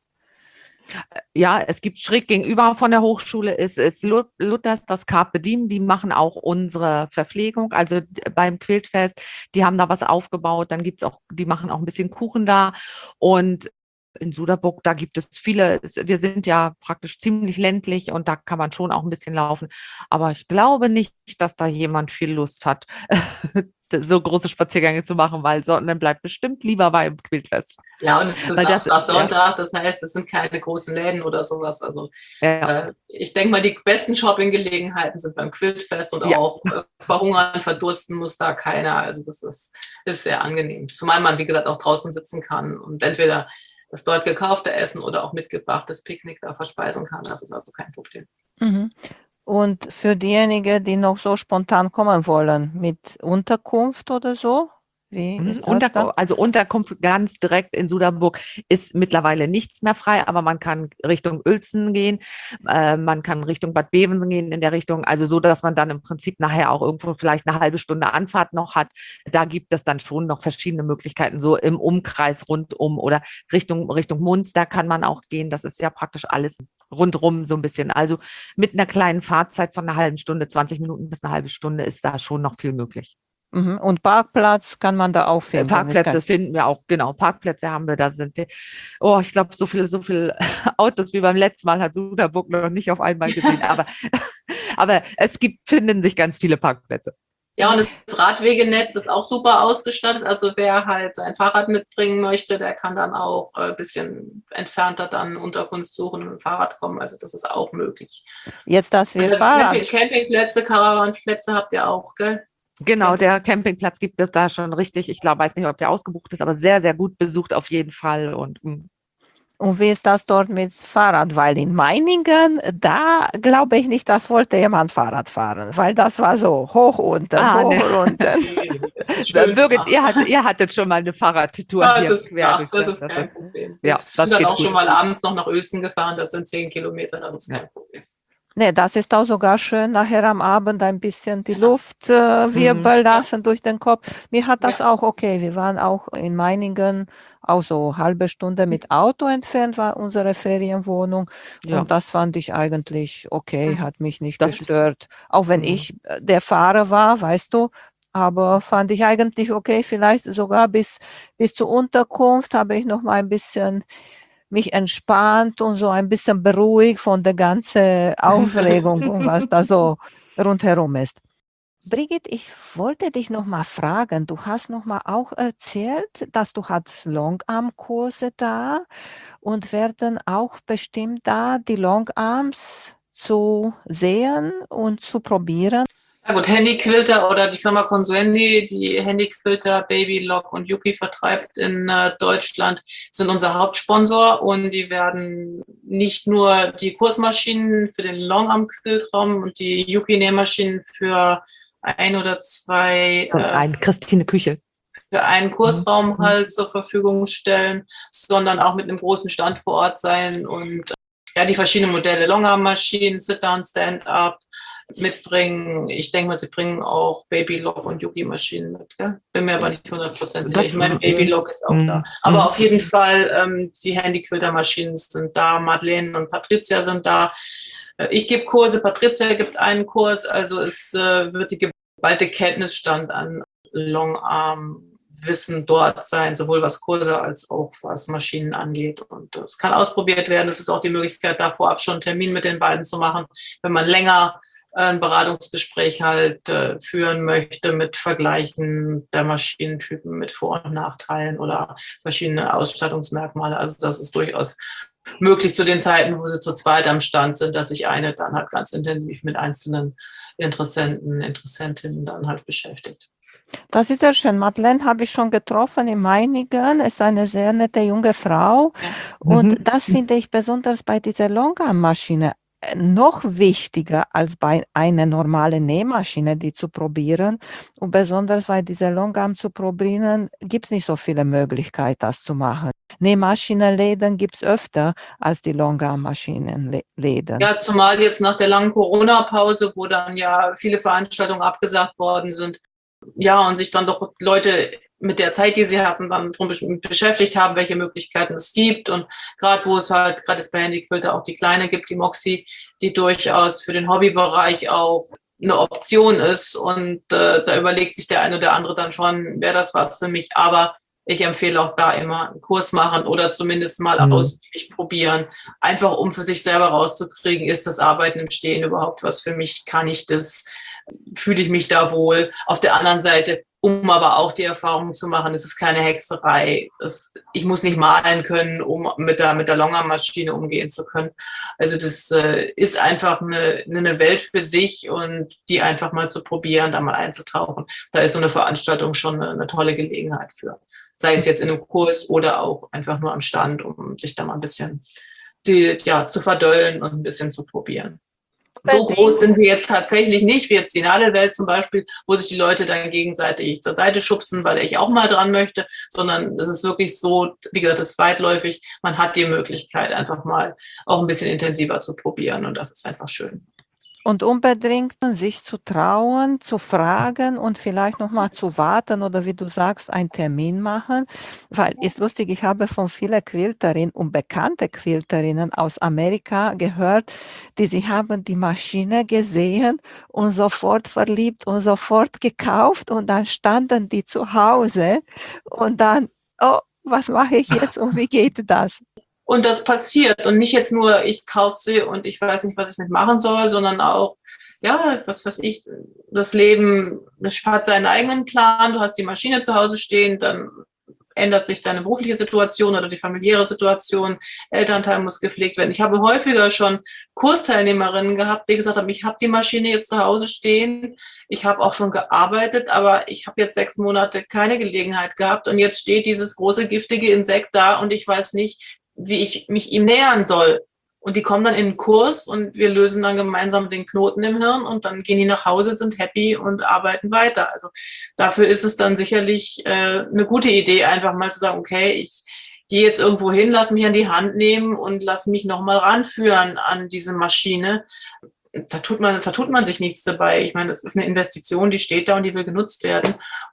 Ja, es gibt schräg gegenüber von der Hochschule ist, ist Luthers, das Carpe Diem, die machen auch unsere Verpflegung, also beim Quiltfest, die haben da was aufgebaut, dann gibt es auch, die machen auch ein bisschen Kuchen da und in Suderburg, da gibt es viele, wir sind ja praktisch ziemlich ländlich und da kann man schon auch ein bisschen laufen. Aber ich glaube nicht, dass da jemand viel Lust hat, so große Spaziergänge zu machen, weil Sonntag bleibt bestimmt lieber beim Quiltfest. Ja, und es ist weil das, ab Sonntag, ja. Das heißt, es sind keine großen Läden oder sowas. Also ja. äh, ich denke mal, die besten Shoppinggelegenheiten sind beim Quiltfest und ja. auch äh, verhungern, verdursten muss da keiner. Also das ist, ist sehr angenehm. Zumal man, wie gesagt, auch draußen sitzen kann und entweder das dort gekaufte Essen oder auch mitgebrachtes Picknick da verspeisen kann. Das ist also kein Problem. Mhm. Und für diejenigen, die noch so spontan kommen wollen, mit Unterkunft oder so? Wie ist das Unter, dann? Also Unterkunft ganz direkt in Suderburg ist mittlerweile nichts mehr frei, aber man kann Richtung Uelzen gehen, äh, man kann Richtung Bad Bevensen gehen in der Richtung, also so, dass man dann im Prinzip nachher auch irgendwo vielleicht eine halbe Stunde Anfahrt noch hat. Da gibt es dann schon noch verschiedene Möglichkeiten, so im Umkreis rundum oder Richtung, Richtung Munster kann man auch gehen. Das ist ja praktisch alles rundrum so ein bisschen. Also mit einer kleinen Fahrzeit von einer halben Stunde, zwanzig Minuten bis eine halbe Stunde ist da schon noch viel möglich. Und Parkplatz kann man da auch finden? Parkplätze finden wir auch, genau. Parkplätze haben wir, da sind die, oh, ich glaube, so viele, so viele Autos wie beim letzten Mal hat Suderburg noch nicht auf einmal gesehen, aber, aber es gibt, finden sich ganz viele Parkplätze. Ja, und das Radwegenetz ist auch super ausgestattet. Also wer halt sein Fahrrad mitbringen möchte, der kann dann auch ein bisschen entfernter dann Unterkunft suchen und mit dem Fahrrad kommen. Also das ist auch möglich. Jetzt, dass wir also Fahrrad... Camping, Campingplätze, Caravanplätze habt ihr auch, gell? Genau, der Campingplatz gibt es da schon richtig. Ich glaube, weiß nicht, ob der ausgebucht ist, aber sehr, sehr gut besucht auf jeden Fall. Und, und wie ist das dort mit Fahrrad? Weil in Meiningen, da glaube ich nicht, dass wollte jemand Fahrrad fahren, weil das war so hoch unten, ah, hoch ne. unten. Birgit, ihr, hattet, ihr hattet schon mal eine Fahrradtour ja, hier. Das ist, quer, das, das ist das kein ist, Problem. Ja, ich bin das dann geht auch gut. schon mal abends noch nach Uelzen gefahren, das sind zehn Kilometer, das ist kein ja. Problem. Nee, das ist auch sogar schön, nachher am Abend ein bisschen die Luft äh, Mhm. wirbeln Ja. lassen durch den Kopf. Mir hat das Ja. auch okay. Wir waren auch in Meiningen, auch so halbe Stunde mit Auto entfernt war unsere Ferienwohnung. Ja, Und das fand ich eigentlich okay, hat mich nicht das, gestört. Auch wenn mhm. ich äh, der Fahrer war, weißt du, aber fand ich eigentlich okay. Vielleicht sogar bis, bis zur Unterkunft habe ich noch mal ein bisschen mich entspannt und so ein bisschen beruhigt von der ganzen Aufregung und was da so rundherum ist. Brigitte, ich wollte dich noch mal fragen, du hast noch mal auch erzählt, dass du hattest Longarm-Kurse da und werden auch bestimmt da die Longarms zu sehen und zu probieren. Ja gut, Handyquilter oder die Firma Consuendi, die Handyquilter Baby, Lock und Yuki vertreibt in äh, Deutschland, sind unser Hauptsponsor und die werden nicht nur die Kursmaschinen für den Longarm-Quiltraum und die Yuki-Nähmaschinen für ein oder zwei Und äh, ein Christine Küchel. für einen Kursraum Mhm. halt zur Verfügung stellen, sondern auch mit einem großen Stand vor Ort sein und ja, die verschiedenen Modelle, Longarm-Maschinen, Sit-Down, Stand-Up mitbringen. Ich denke mal, sie bringen auch Baby-Lock und Yuki-Maschinen mit. Gell? Bin mir aber nicht hundert Prozent sicher. Das- Ich meine, Baby-Lock ist auch Mhm. da. Aber Mhm. auf jeden Fall, ähm, die Handyquilter-Maschinen sind da. Madeleine und Patricia sind da. Äh, Ich gebe Kurse, Patricia gibt einen Kurs. Also es äh, wird die geballte Kenntnisstand an Longarm-Wissen dort sein, sowohl was Kurse als auch was Maschinen angeht. Und es kann ausprobiert werden. Es ist auch die Möglichkeit, da vorab schon einen Termin mit den beiden zu machen, wenn man länger ein Beratungsgespräch halt äh, führen möchte mit Vergleichen der Maschinentypen mit Vor- und Nachteilen oder verschiedene Ausstattungsmerkmale. Also das ist durchaus möglich zu den Zeiten, wo sie zu zweit am Stand sind, dass sich eine dann halt ganz intensiv mit einzelnen Interessenten, Interessentinnen dann halt beschäftigt. Das ist sehr schön. Madeleine habe ich schon getroffen in Meiningen. Ist eine sehr nette junge Frau. Ja. Und Mhm. das finde ich besonders bei dieser Longarm-Maschine äh, noch wichtiger als bei einer normalen Nähmaschine, die zu probieren. Und besonders bei dieser Longarm zu probieren, gibt es nicht so viele Möglichkeiten, das zu machen. Nähmaschinenläden gibt es öfter als die Longarm-Maschinenläden. Ja, zumal jetzt nach der langen Corona-Pause, wo dann ja viele Veranstaltungen abgesagt worden sind, ja, und sich dann doch Leute mit der Zeit, die sie hatten, dann drum beschäftigt haben, welche Möglichkeiten es gibt. Und gerade wo es halt, gerade jetzt bei Handyquilter auch die Kleine gibt, die Moxie, die durchaus für den Hobbybereich auch eine Option ist. Und äh, da überlegt sich der eine oder andere dann schon, wäre das was für mich. Aber ich empfehle auch da immer einen Kurs machen oder zumindest mal Mhm. ausgiebig probieren, einfach um für sich selber rauszukriegen, ist das Arbeiten im Stehen überhaupt was für mich? Kann ich das? Fühle ich mich da wohl? Auf der anderen Seite, um aber auch die Erfahrung zu machen, es ist keine Hexerei. Es, ich muss nicht malen können, um mit der, mit der Longarm-Maschine umgehen zu können. Also das äh, ist einfach eine, eine Welt für sich und die einfach mal zu probieren, da mal einzutauchen. Da ist so eine Veranstaltung schon eine, eine tolle Gelegenheit für. Sei es jetzt in einem Kurs oder auch einfach nur am Stand, um sich da mal ein bisschen die, ja, zu verdollen und ein bisschen zu probieren. So groß sind wir jetzt tatsächlich nicht, wie jetzt die Nadelwelt zum Beispiel, wo sich die Leute dann gegenseitig zur Seite schubsen, weil ich auch mal dran möchte, sondern es ist wirklich so, wie gesagt, das ist weitläufig. Man hat die Möglichkeit, einfach mal auch ein bisschen intensiver zu probieren und das ist einfach schön. Und unbedingt sich zu trauen, zu fragen und vielleicht noch mal zu warten oder wie du sagst, einen Termin machen. Weil ist lustig, ich habe von vielen Quilterinnen und bekannte Quilterinnen aus Amerika gehört, die sie haben die Maschine gesehen und sofort verliebt und sofort gekauft und dann standen die zu Hause und dann, oh, was mache ich jetzt und wie geht das? Und das passiert und nicht jetzt nur, ich kaufe sie und ich weiß nicht, was ich mitmachen soll, sondern auch, ja, was weiß ich, das Leben, das hat seinen eigenen Plan, du hast die Maschine zu Hause stehen, dann ändert sich deine berufliche Situation oder die familiäre Situation, Elternteil muss gepflegt werden. Ich habe häufiger schon Kursteilnehmerinnen gehabt, die gesagt haben, ich habe die Maschine jetzt zu Hause stehen, ich habe auch schon gearbeitet, aber ich habe jetzt sechs Monate keine Gelegenheit gehabt und jetzt steht dieses große giftige Insekt da und ich weiß nicht, wie ich mich ihm nähern soll. Und die kommen dann in den Kurs und wir lösen dann gemeinsam den Knoten im Hirn und dann gehen die nach Hause, sind happy und arbeiten weiter. Also dafür ist es dann sicherlich äh, eine gute Idee, einfach mal zu sagen, okay, ich gehe jetzt irgendwo hin, lass mich an die Hand nehmen und lass mich nochmal ranführen an diese Maschine. da tut man, vertut man sich nichts dabei. Ich meine, das ist eine Investition, die steht da und die will genutzt werden.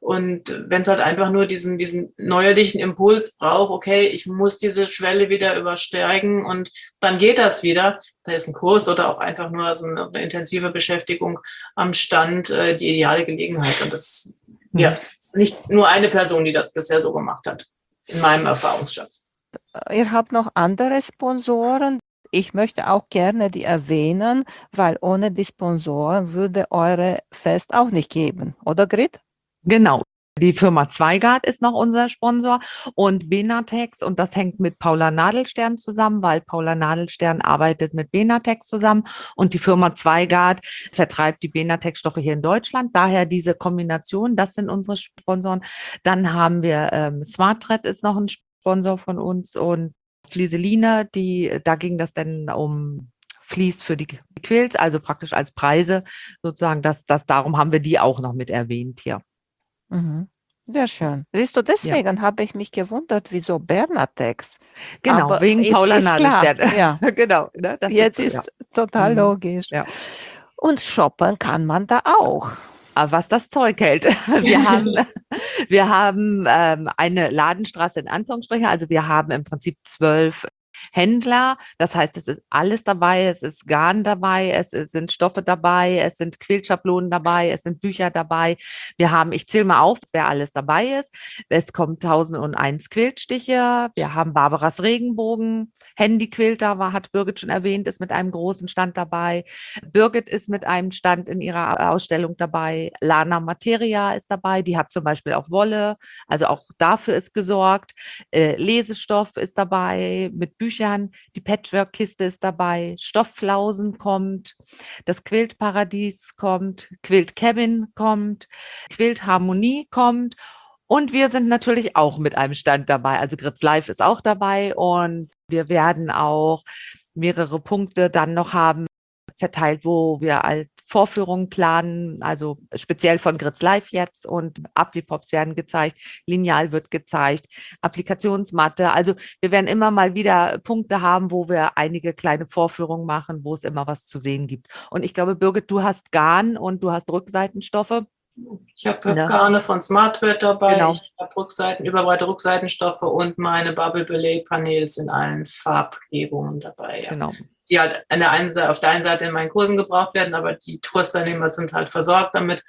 Und wenn es halt einfach nur diesen, diesen neuerlichen Impuls braucht, okay, ich muss diese Schwelle wieder übersteigen und dann geht das wieder. Da ist ein Kurs oder auch einfach nur so eine, eine intensive Beschäftigung am Stand äh, die ideale Gelegenheit. Und das, mhm. ja, es ist nicht nur eine Person, die das bisher so gemacht hat, in meinem Erfahrungsschatz. Ihr habt noch andere Sponsoren. Ich möchte auch gerne die erwähnen, weil ohne die Sponsoren würde eure Fest auch nicht geben, oder Grit? Genau. Die Firma Zweigart ist noch unser Sponsor und Benatex, und das hängt mit Paula Nadelstern zusammen, weil Paula Nadelstern arbeitet mit Benatex zusammen und die Firma Zweigart vertreibt die Benatex-Stoffe hier in Deutschland. Daher diese Kombination, das sind unsere Sponsoren. Dann haben wir ähm, SmartThread ist noch ein Sponsor von uns und Flieseline, die, da ging das dann um Vlies für die Quilts, also praktisch als Preise sozusagen, das, das, darum haben wir die auch noch mit erwähnt hier. Mhm. Sehr schön. Siehst du, deswegen ja. habe ich mich gewundert, wieso Bernatex. Genau, aber wegen ist, Paula ist Nadelstern. Ja. Genau. Ne, das Jetzt ist, ist ja. total mhm. logisch. Ja. Und shoppen kann man da auch. Aber was das Zeug hält. Wir haben, wir haben ähm, eine Ladenstraße in Anführungsstrichen, also wir haben im Prinzip zwölf Händler, das heißt, es ist alles dabei, es ist Garn dabei, es ist, sind Stoffe dabei, es sind Quiltschablonen dabei, es sind Bücher dabei. Wir haben, ich zähle mal auf, wer alles dabei ist. Es kommen tausendeins Quiltstiche, wir haben Barbaras Regenbogen, Handyquilter, war, hat Birgit schon erwähnt, ist mit einem großen Stand dabei. Birgit ist mit einem Stand in ihrer Ausstellung dabei. Lana Materia ist dabei, die hat zum Beispiel auch Wolle, also auch dafür ist gesorgt. Äh, Lesestoff ist dabei mit Büchern, die Patchwork-Kiste ist dabei, Stoffflausen kommt, das Quiltparadies kommt, Quilt Cabin kommt, Quilt Harmonie kommt. Und wir sind natürlich auch mit einem Stand dabei. Also Grits Live ist auch dabei und wir werden auch mehrere Punkte dann noch haben, verteilt, wo wir als Vorführungen planen, also speziell von Grits Live jetzt, und Applikops werden gezeigt, Lineal wird gezeigt, Applikationsmatte. Also wir werden immer mal wieder Punkte haben, wo wir einige kleine Vorführungen machen, wo es immer was zu sehen gibt. Und ich glaube, Birgit, du hast Garn und du hast Rückseitenstoffe. Ich habe ja. Garne von SmartThread dabei, Genau. Ich habe Rückseiten, überbreite Rückseitenstoffe und meine Bubble Belay Panels in allen Farbgebungen dabei. Ja. Genau. Die halt an der einen Seite, auf der einen Seite in meinen Kursen gebraucht werden, aber die Kursteilnehmer sind halt versorgt damit.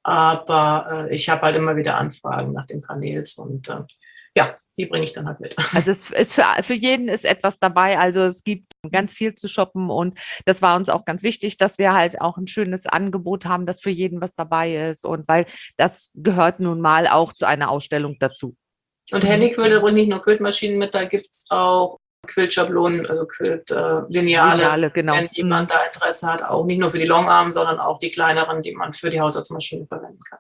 Aber äh, ich habe halt immer wieder Anfragen nach den Panels und äh, ja, die bringe ich dann halt mit. Also es ist für, für jeden ist etwas dabei. Also es gibt ganz viel zu shoppen und das war uns auch ganz wichtig, dass wir halt auch ein schönes Angebot haben, dass für jeden was dabei ist, und weil das gehört nun mal auch zu einer Ausstellung dazu. Und Handyquilter bringt nicht nur Quiltmaschinen mit, da gibt es auch Quiltschablonen, also Quiltlineale, äh, Lineale, genau. Wenn jemand da Interesse hat, auch nicht nur für die Longarm, sondern auch die kleineren, die man für die Haushaltsmaschine verwenden kann.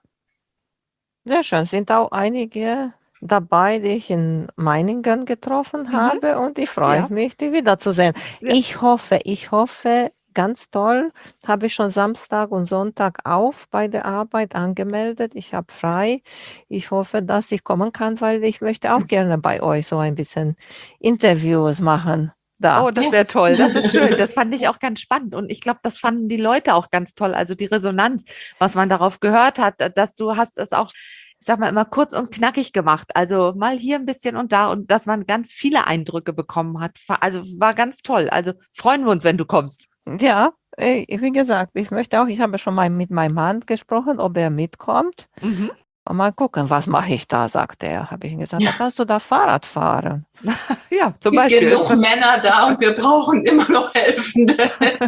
Sehr schön. Sind auch einige dabei, die ich in Meiningen getroffen habe, mhm. und ich freue ja. mich, die wiederzusehen. Ja. Ich hoffe, ich hoffe, ganz toll, habe ich schon Samstag und Sonntag auf bei der Arbeit angemeldet. Ich habe frei. Ich hoffe, dass ich kommen kann, weil ich möchte auch gerne bei euch so ein bisschen Interviews machen. Da. Oh, das wäre toll, das ist schön. Das fand ich auch ganz spannend und ich glaube, das fanden die Leute auch ganz toll. Also die Resonanz, was man darauf gehört hat, dass du hast es auch, ich sag mal, immer kurz und knackig gemacht. Also mal hier ein bisschen und da, und dass man ganz viele Eindrücke bekommen hat. Also war ganz toll. Also freuen wir uns, wenn du kommst. Ja, wie gesagt, ich möchte auch, ich habe schon mal mit meinem Mann gesprochen, ob er mitkommt. Mhm. Und mal gucken, was mache ich da, sagte er. Habe ich ihm gesagt, ja. Da kannst du da Fahrrad fahren. Ja, zum Beispiel. Genug Männer da und wir brauchen immer noch Helfende.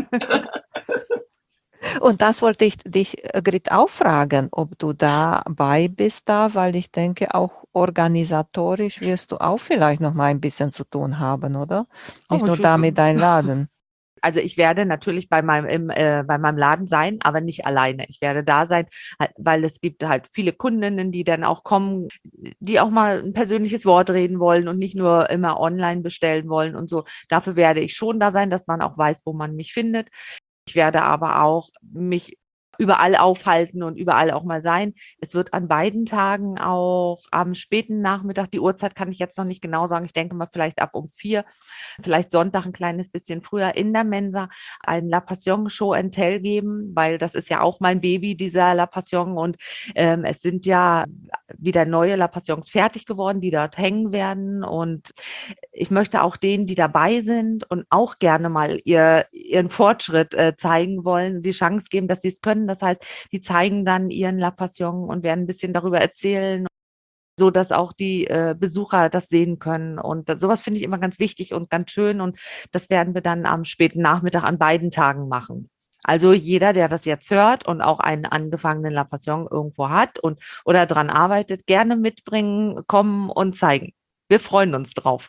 Und das wollte ich dich, Grit, auch fragen, ob du dabei bist da, weil ich denke, auch organisatorisch wirst du auch vielleicht noch mal ein bisschen zu tun haben, oder? Nicht oh, nur da mit deinem Laden. Also ich werde natürlich bei meinem, im, äh, bei meinem Laden sein, aber nicht alleine. Ich werde da sein, weil es gibt halt viele Kundinnen, die dann auch kommen, die auch mal ein persönliches Wort reden wollen und nicht nur immer online bestellen wollen und so. Dafür werde ich schon da sein, dass man auch weiß, wo man mich findet. Ich werde aber auch mich überall aufhalten und überall auch mal sein. Es wird an beiden Tagen auch am späten Nachmittag, die Uhrzeit kann ich jetzt noch nicht genau sagen, ich denke mal vielleicht ab um vier, vielleicht Sonntag ein kleines bisschen früher in der Mensa ein La Passion Show and Tell geben, weil das ist ja auch mein Baby, dieser La Passion, und ähm, es sind ja wieder neue La Passions fertig geworden, die dort hängen werden, und ich möchte auch denen, die dabei sind und auch gerne mal ihr, ihren Fortschritt äh, zeigen wollen, die Chance geben, dass sie es können. Das heißt, die zeigen dann ihren La Passion und werden ein bisschen darüber erzählen, so dass auch die äh, Besucher das sehen können. Und das, sowas finde ich immer ganz wichtig und ganz schön. Und das werden wir dann am späten Nachmittag an beiden Tagen machen. Also jeder, der das jetzt hört und auch einen angefangenen La Passion irgendwo hat und oder dran arbeitet, gerne mitbringen, kommen und zeigen. Wir freuen uns drauf.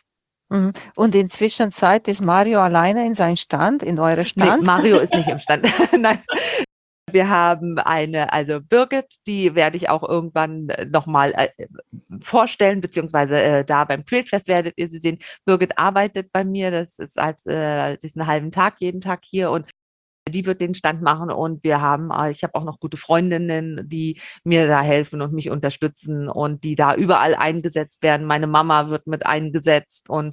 Und in Zwischenzeit ist Mario alleine in seinem Stand, in eurem Stand? Nee, Mario ist nicht im Stand. Nein. Wir haben eine, also Birgit, die werde ich auch irgendwann nochmal äh, vorstellen, beziehungsweise äh, da beim Quiltfest werdet ihr sie sehen. Birgit arbeitet bei mir, das ist als äh, diesen halben Tag, jeden Tag hier, und die wird den Stand machen, und wir haben, äh, ich habe auch noch gute Freundinnen, die mir da helfen und mich unterstützen und die da überall eingesetzt werden. Meine Mama wird mit eingesetzt und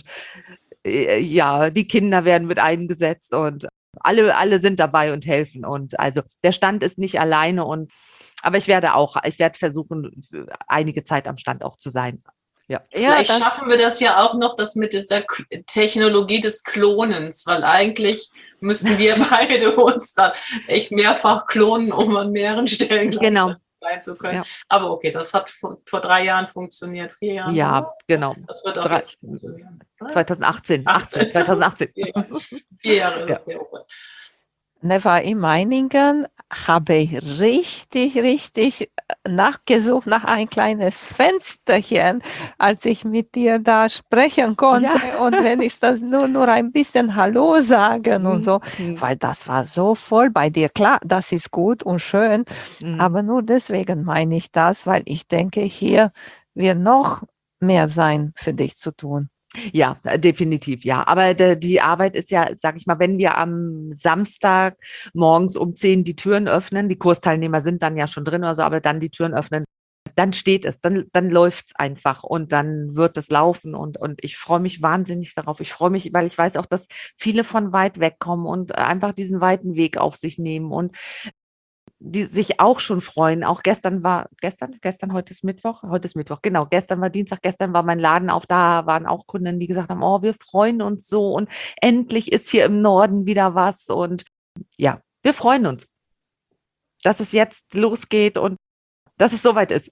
äh, ja, die Kinder werden mit eingesetzt und alle, alle sind dabei und helfen. Und also der Stand ist nicht alleine, und aber ich werde auch, ich werde versuchen, einige Zeit am Stand auch zu sein. Ja. Ja, Vielleicht schaffen wir das ja auch noch, das mit dieser Technologie des Klonens, weil eigentlich müssen wir beide uns dann echt mehrfach klonen, um an mehreren Stellen genau. sein zu können. Ja. Aber okay, das hat vor, vor drei Jahren funktioniert, vier Jahren. Ja, oder? Genau. Das wird auch drei, jetzt funktionieren. zwanzig achtzehn. achtzehn, zwanzig achtzehn. Vier Jahre, vier Jahre ja. ist ja auch. Neva, in Meiningen habe ich richtig, richtig nachgesucht nach ein kleines Fensterchen, als ich mit dir da sprechen konnte. Ja. Und wenn ich das nur, nur ein bisschen Hallo sagen mhm. und so, weil das war so voll bei dir. Klar, das ist gut und schön, mhm. aber nur deswegen meine ich das, weil ich denke, hier wird noch mehr sein für dich zu tun. Ja, definitiv, ja. Aber de, die Arbeit ist ja, sag ich mal, wenn wir am Samstag morgens um zehn die Türen öffnen, die Kursteilnehmer sind dann ja schon drin oder so, aber dann die Türen öffnen, dann steht es, dann, dann läuft es einfach und dann wird es laufen, und, und ich freue mich wahnsinnig darauf. Ich freue mich, weil ich weiß auch, dass viele von weit weg kommen und einfach diesen weiten Weg auf sich nehmen und die sich auch schon freuen. Auch gestern war, gestern, gestern, heute ist Mittwoch, heute ist Mittwoch, genau, gestern war Dienstag, gestern war mein Laden auf, da waren auch Kunden, die gesagt haben, oh, wir freuen uns so und endlich ist hier im Norden wieder was, und ja, wir freuen uns, dass es jetzt losgeht und dass es soweit ist.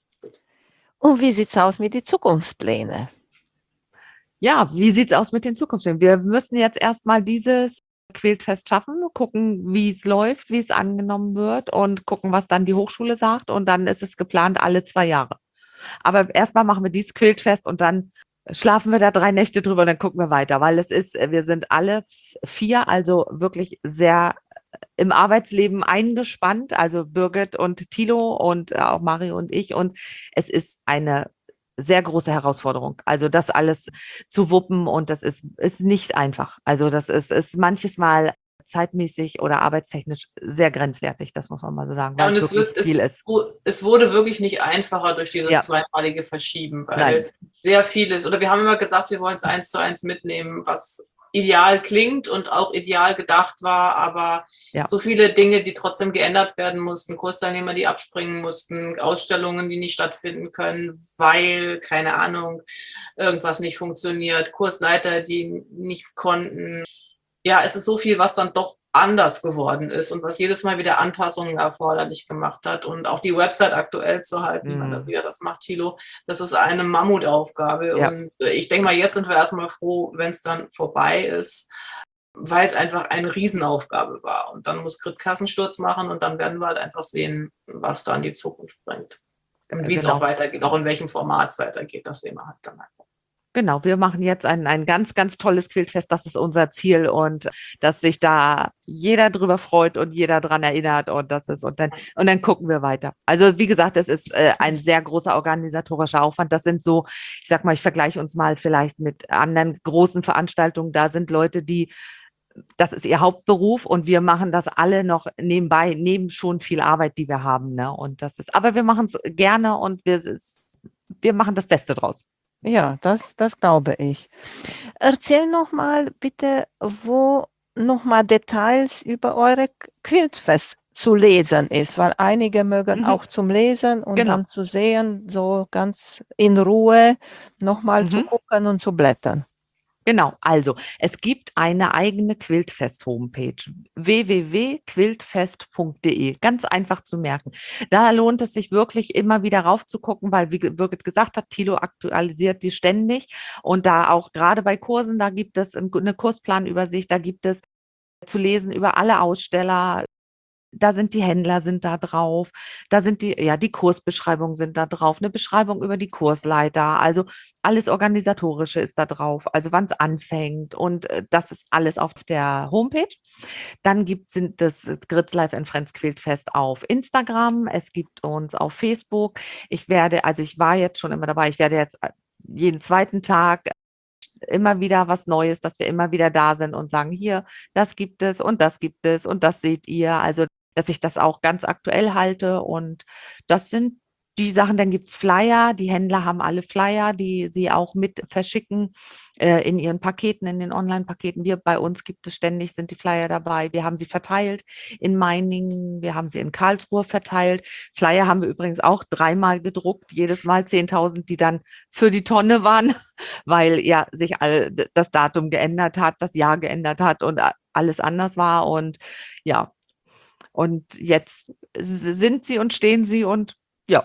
Und wie sieht es aus mit den Zukunftsplänen? Ja, wie sieht es aus mit den Zukunftsplänen? Wir müssen jetzt erstmal dieses Quiltfest schaffen, gucken, wie es läuft, wie es angenommen wird und gucken, was dann die Hochschule sagt, und dann ist es geplant alle zwei Jahre. Aber erstmal machen wir dieses Quiltfest und dann schlafen wir da drei Nächte drüber und dann gucken wir weiter, weil es ist, wir sind alle vier, also wirklich sehr im Arbeitsleben eingespannt, also Birgit und Thilo und auch Mario und ich, und es ist eine sehr große Herausforderung. Also das alles zu wuppen, und das ist, ist nicht einfach. Also das ist, ist manches Mal zeitmäßig oder arbeitstechnisch sehr grenzwertig, das muss man mal so sagen, ja, weil und es es, wirklich wird, viel es, ist. Es wurde wirklich nicht einfacher durch dieses ja. zweimalige Verschieben, weil Nein. sehr vieles, oder wir haben immer gesagt, wir wollen es eins zu eins mitnehmen, was ideal klingt und auch ideal gedacht war, aber ja. so viele Dinge, die trotzdem geändert werden mussten, Kursteilnehmer, die abspringen mussten, Ausstellungen, die nicht stattfinden können, weil, keine Ahnung, irgendwas nicht funktioniert, Kursleiter, die nicht konnten. Ja, es ist so viel, was dann doch anders geworden ist und was jedes Mal wieder Anpassungen erforderlich gemacht hat, und auch die Website aktuell zu halten, mm. wenn das wieder das macht, Thilo, das ist eine Mammutaufgabe. Ja. Und ich denke mal, jetzt sind wir erstmal froh, wenn es dann vorbei ist, weil es einfach eine Riesenaufgabe war. Und dann muss Grit Kassensturz machen, und dann werden wir halt einfach sehen, was da in die Zukunft bringt. Und wie es genau. auch weitergeht, auch in welchem Format es weitergeht, das sehen wir halt dann einfach. Genau, wir machen jetzt ein, ein ganz, ganz tolles Quiltfest, das ist unser Ziel, und dass sich da jeder drüber freut und jeder dran erinnert, und das ist, und dann, und dann gucken wir weiter. Also wie gesagt, es ist äh, ein sehr großer organisatorischer Aufwand. Das sind so, ich sag mal, ich vergleiche uns mal vielleicht mit anderen großen Veranstaltungen, da sind Leute, die das ist ihr Hauptberuf und wir machen das alle noch nebenbei, neben schon viel Arbeit, die wir haben. Ne? Und das ist, aber wir machen es gerne und wir, wir machen das Beste draus. Ja, das, das glaube ich. Erzähl noch mal bitte, wo noch mal Details über eure Quiltfest zu lesen ist, weil einige mögen mhm. auch zum Lesen und genau. dann zu sehen, so ganz in Ruhe noch mal mhm. zu gucken und zu blättern. Genau, also es gibt eine eigene Quiltfest-Homepage, w w w punkt quiltfest punkt d e, ganz einfach zu merken. Da lohnt es sich wirklich immer wieder raufzugucken, weil, wie Birgit gesagt hat, Thilo aktualisiert die ständig und da auch gerade bei Kursen, da gibt es eine Kursplanübersicht, da gibt es zu lesen über alle Aussteller. Da sind die Händler sind da drauf, da sind die, ja, die Kursbeschreibungen sind da drauf, eine Beschreibung über die Kursleiter, also alles Organisatorische ist da drauf, also wann es anfängt und das ist alles auf der Homepage. Dann gibt es das Grits Life and Friends Quiltfest auf Instagram, es gibt uns auf Facebook. Ich werde, also ich war jetzt schon immer dabei, ich werde jetzt jeden zweiten Tag immer wieder was Neues, dass wir immer wieder da sind und sagen, hier, das gibt es und das gibt es und das seht ihr, also dass ich das auch ganz aktuell halte und das sind die Sachen, dann gibt es Flyer, die Händler haben alle Flyer, die sie auch mit verschicken äh, in ihren Paketen, in den Online-Paketen. Wir bei uns gibt es ständig, sind die Flyer dabei. Wir haben sie verteilt in Meiningen, wir haben sie in Karlsruhe verteilt. Flyer haben wir übrigens auch dreimal gedruckt, jedes Mal zehntausend, die dann für die Tonne waren, weil ja sich all, das Datum geändert hat, das Jahr geändert hat und alles anders war und ja, und jetzt sind sie und stehen sie und ja.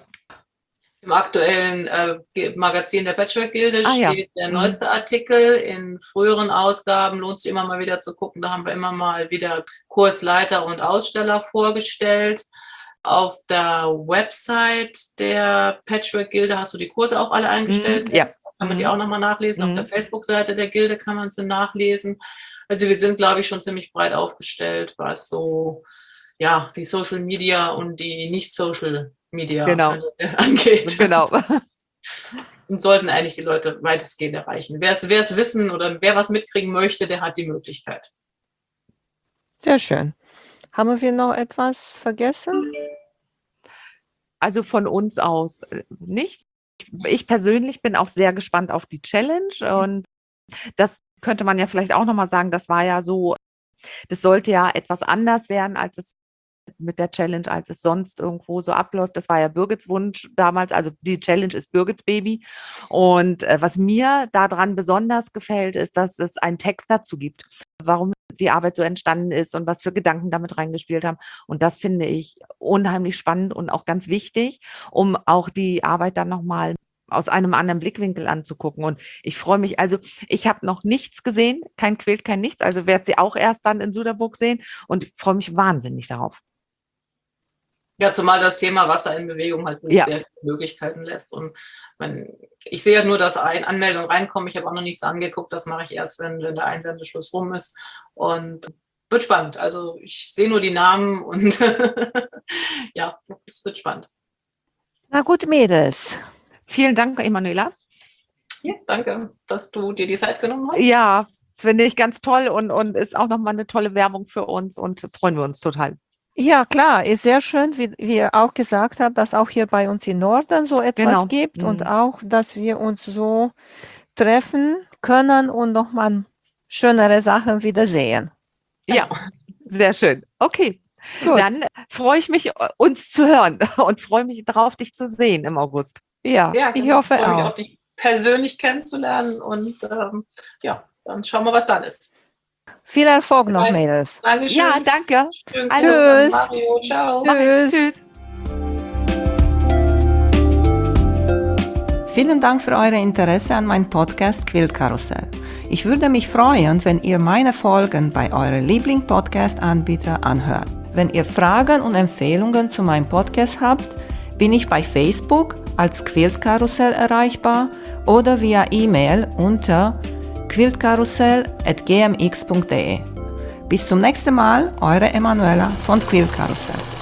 Im aktuellen äh, Magazin der Patchwork-Gilde ah, steht ja. der neueste Artikel. In früheren Ausgaben lohnt sich immer mal wieder zu gucken. Da haben wir immer mal wieder Kursleiter und Aussteller vorgestellt. Auf der Website der Patchwork-Gilde hast du die Kurse auch alle eingestellt. Mm, ja. Kann man die auch nochmal nachlesen. Mm. Auf der Facebook-Seite der Gilde kann man sie nachlesen. Also wir sind, glaube ich, schon ziemlich breit aufgestellt, was so ja, die Social Media und die nicht-Social Media genau. angeht. Genau. Und sollten eigentlich die Leute weitestgehend erreichen. Wer es, wer es wissen oder wer was mitkriegen möchte, der hat die Möglichkeit. Sehr schön. Haben wir noch etwas vergessen? Also von uns aus nicht. Ich persönlich bin auch sehr gespannt auf die Challenge und das könnte man ja vielleicht auch nochmal sagen, das war ja so, das sollte ja etwas anders werden, als es mit der Challenge, als es sonst irgendwo so abläuft. Das war ja Birgits Wunsch damals, also die Challenge ist Birgits Baby. Und äh, was mir daran besonders gefällt, ist, dass es einen Text dazu gibt, warum die Arbeit so entstanden ist und was für Gedanken damit reingespielt haben. Und das finde ich unheimlich spannend und auch ganz wichtig, um auch die Arbeit dann nochmal aus einem anderen Blickwinkel anzugucken. Und ich freue mich, also ich habe noch nichts gesehen, kein Quilt, kein nichts, also werde sie auch erst dann in Suderburg sehen und freue mich wahnsinnig darauf. Ja, zumal das Thema Wasser in Bewegung halt ja. sehr viele Möglichkeiten lässt. Und man, ich sehe ja nur, dass ein Anmeldungen reinkommen. Ich habe auch noch nichts angeguckt. Das mache ich erst, wenn, wenn der Einsendeschluss rum ist. Und wird spannend. Also ich sehe nur die Namen und ja, es wird spannend. Na gut, Mädels. Vielen Dank, Emanuela. Ja, danke, dass du dir die Zeit genommen hast. Ja, finde ich ganz toll und, und ist auch nochmal eine tolle Werbung für uns und freuen wir uns total. Ja, klar, ist sehr schön, wie, wie ihr auch gesagt habt, dass auch hier bei uns im Norden so etwas genau. gibt mhm. und auch, dass wir uns so treffen können und nochmal schönere Sachen wiedersehen. Ja, sehr schön. Okay, Gut. Dann freue ich mich, uns zu hören und freue mich darauf, dich zu sehen im August. Ja, ja ich genau. hoffe ich freue mich auch. auch, dich persönlich kennenzulernen und ähm, ja, dann schauen wir, was dann ist. Viel Erfolg noch, Mädels. Dankeschön. Ja, danke. Schön, Tschüss. Mario, ciao. Tschüss. Tschüss. Vielen Dank für euer Interesse an meinem Podcast Quilt Karussell. Ich würde mich freuen, wenn ihr meine Folgen bei eurem Liebling-Podcast-Anbieter anhört. Wenn ihr Fragen und Empfehlungen zu meinem Podcast habt, bin ich bei Facebook als Quilt Karussell erreichbar oder via E-Mail unter quiltkarussell at g m x punkt d e. Bis zum nächsten Mal, eure Emanuela von Quilt Karussell.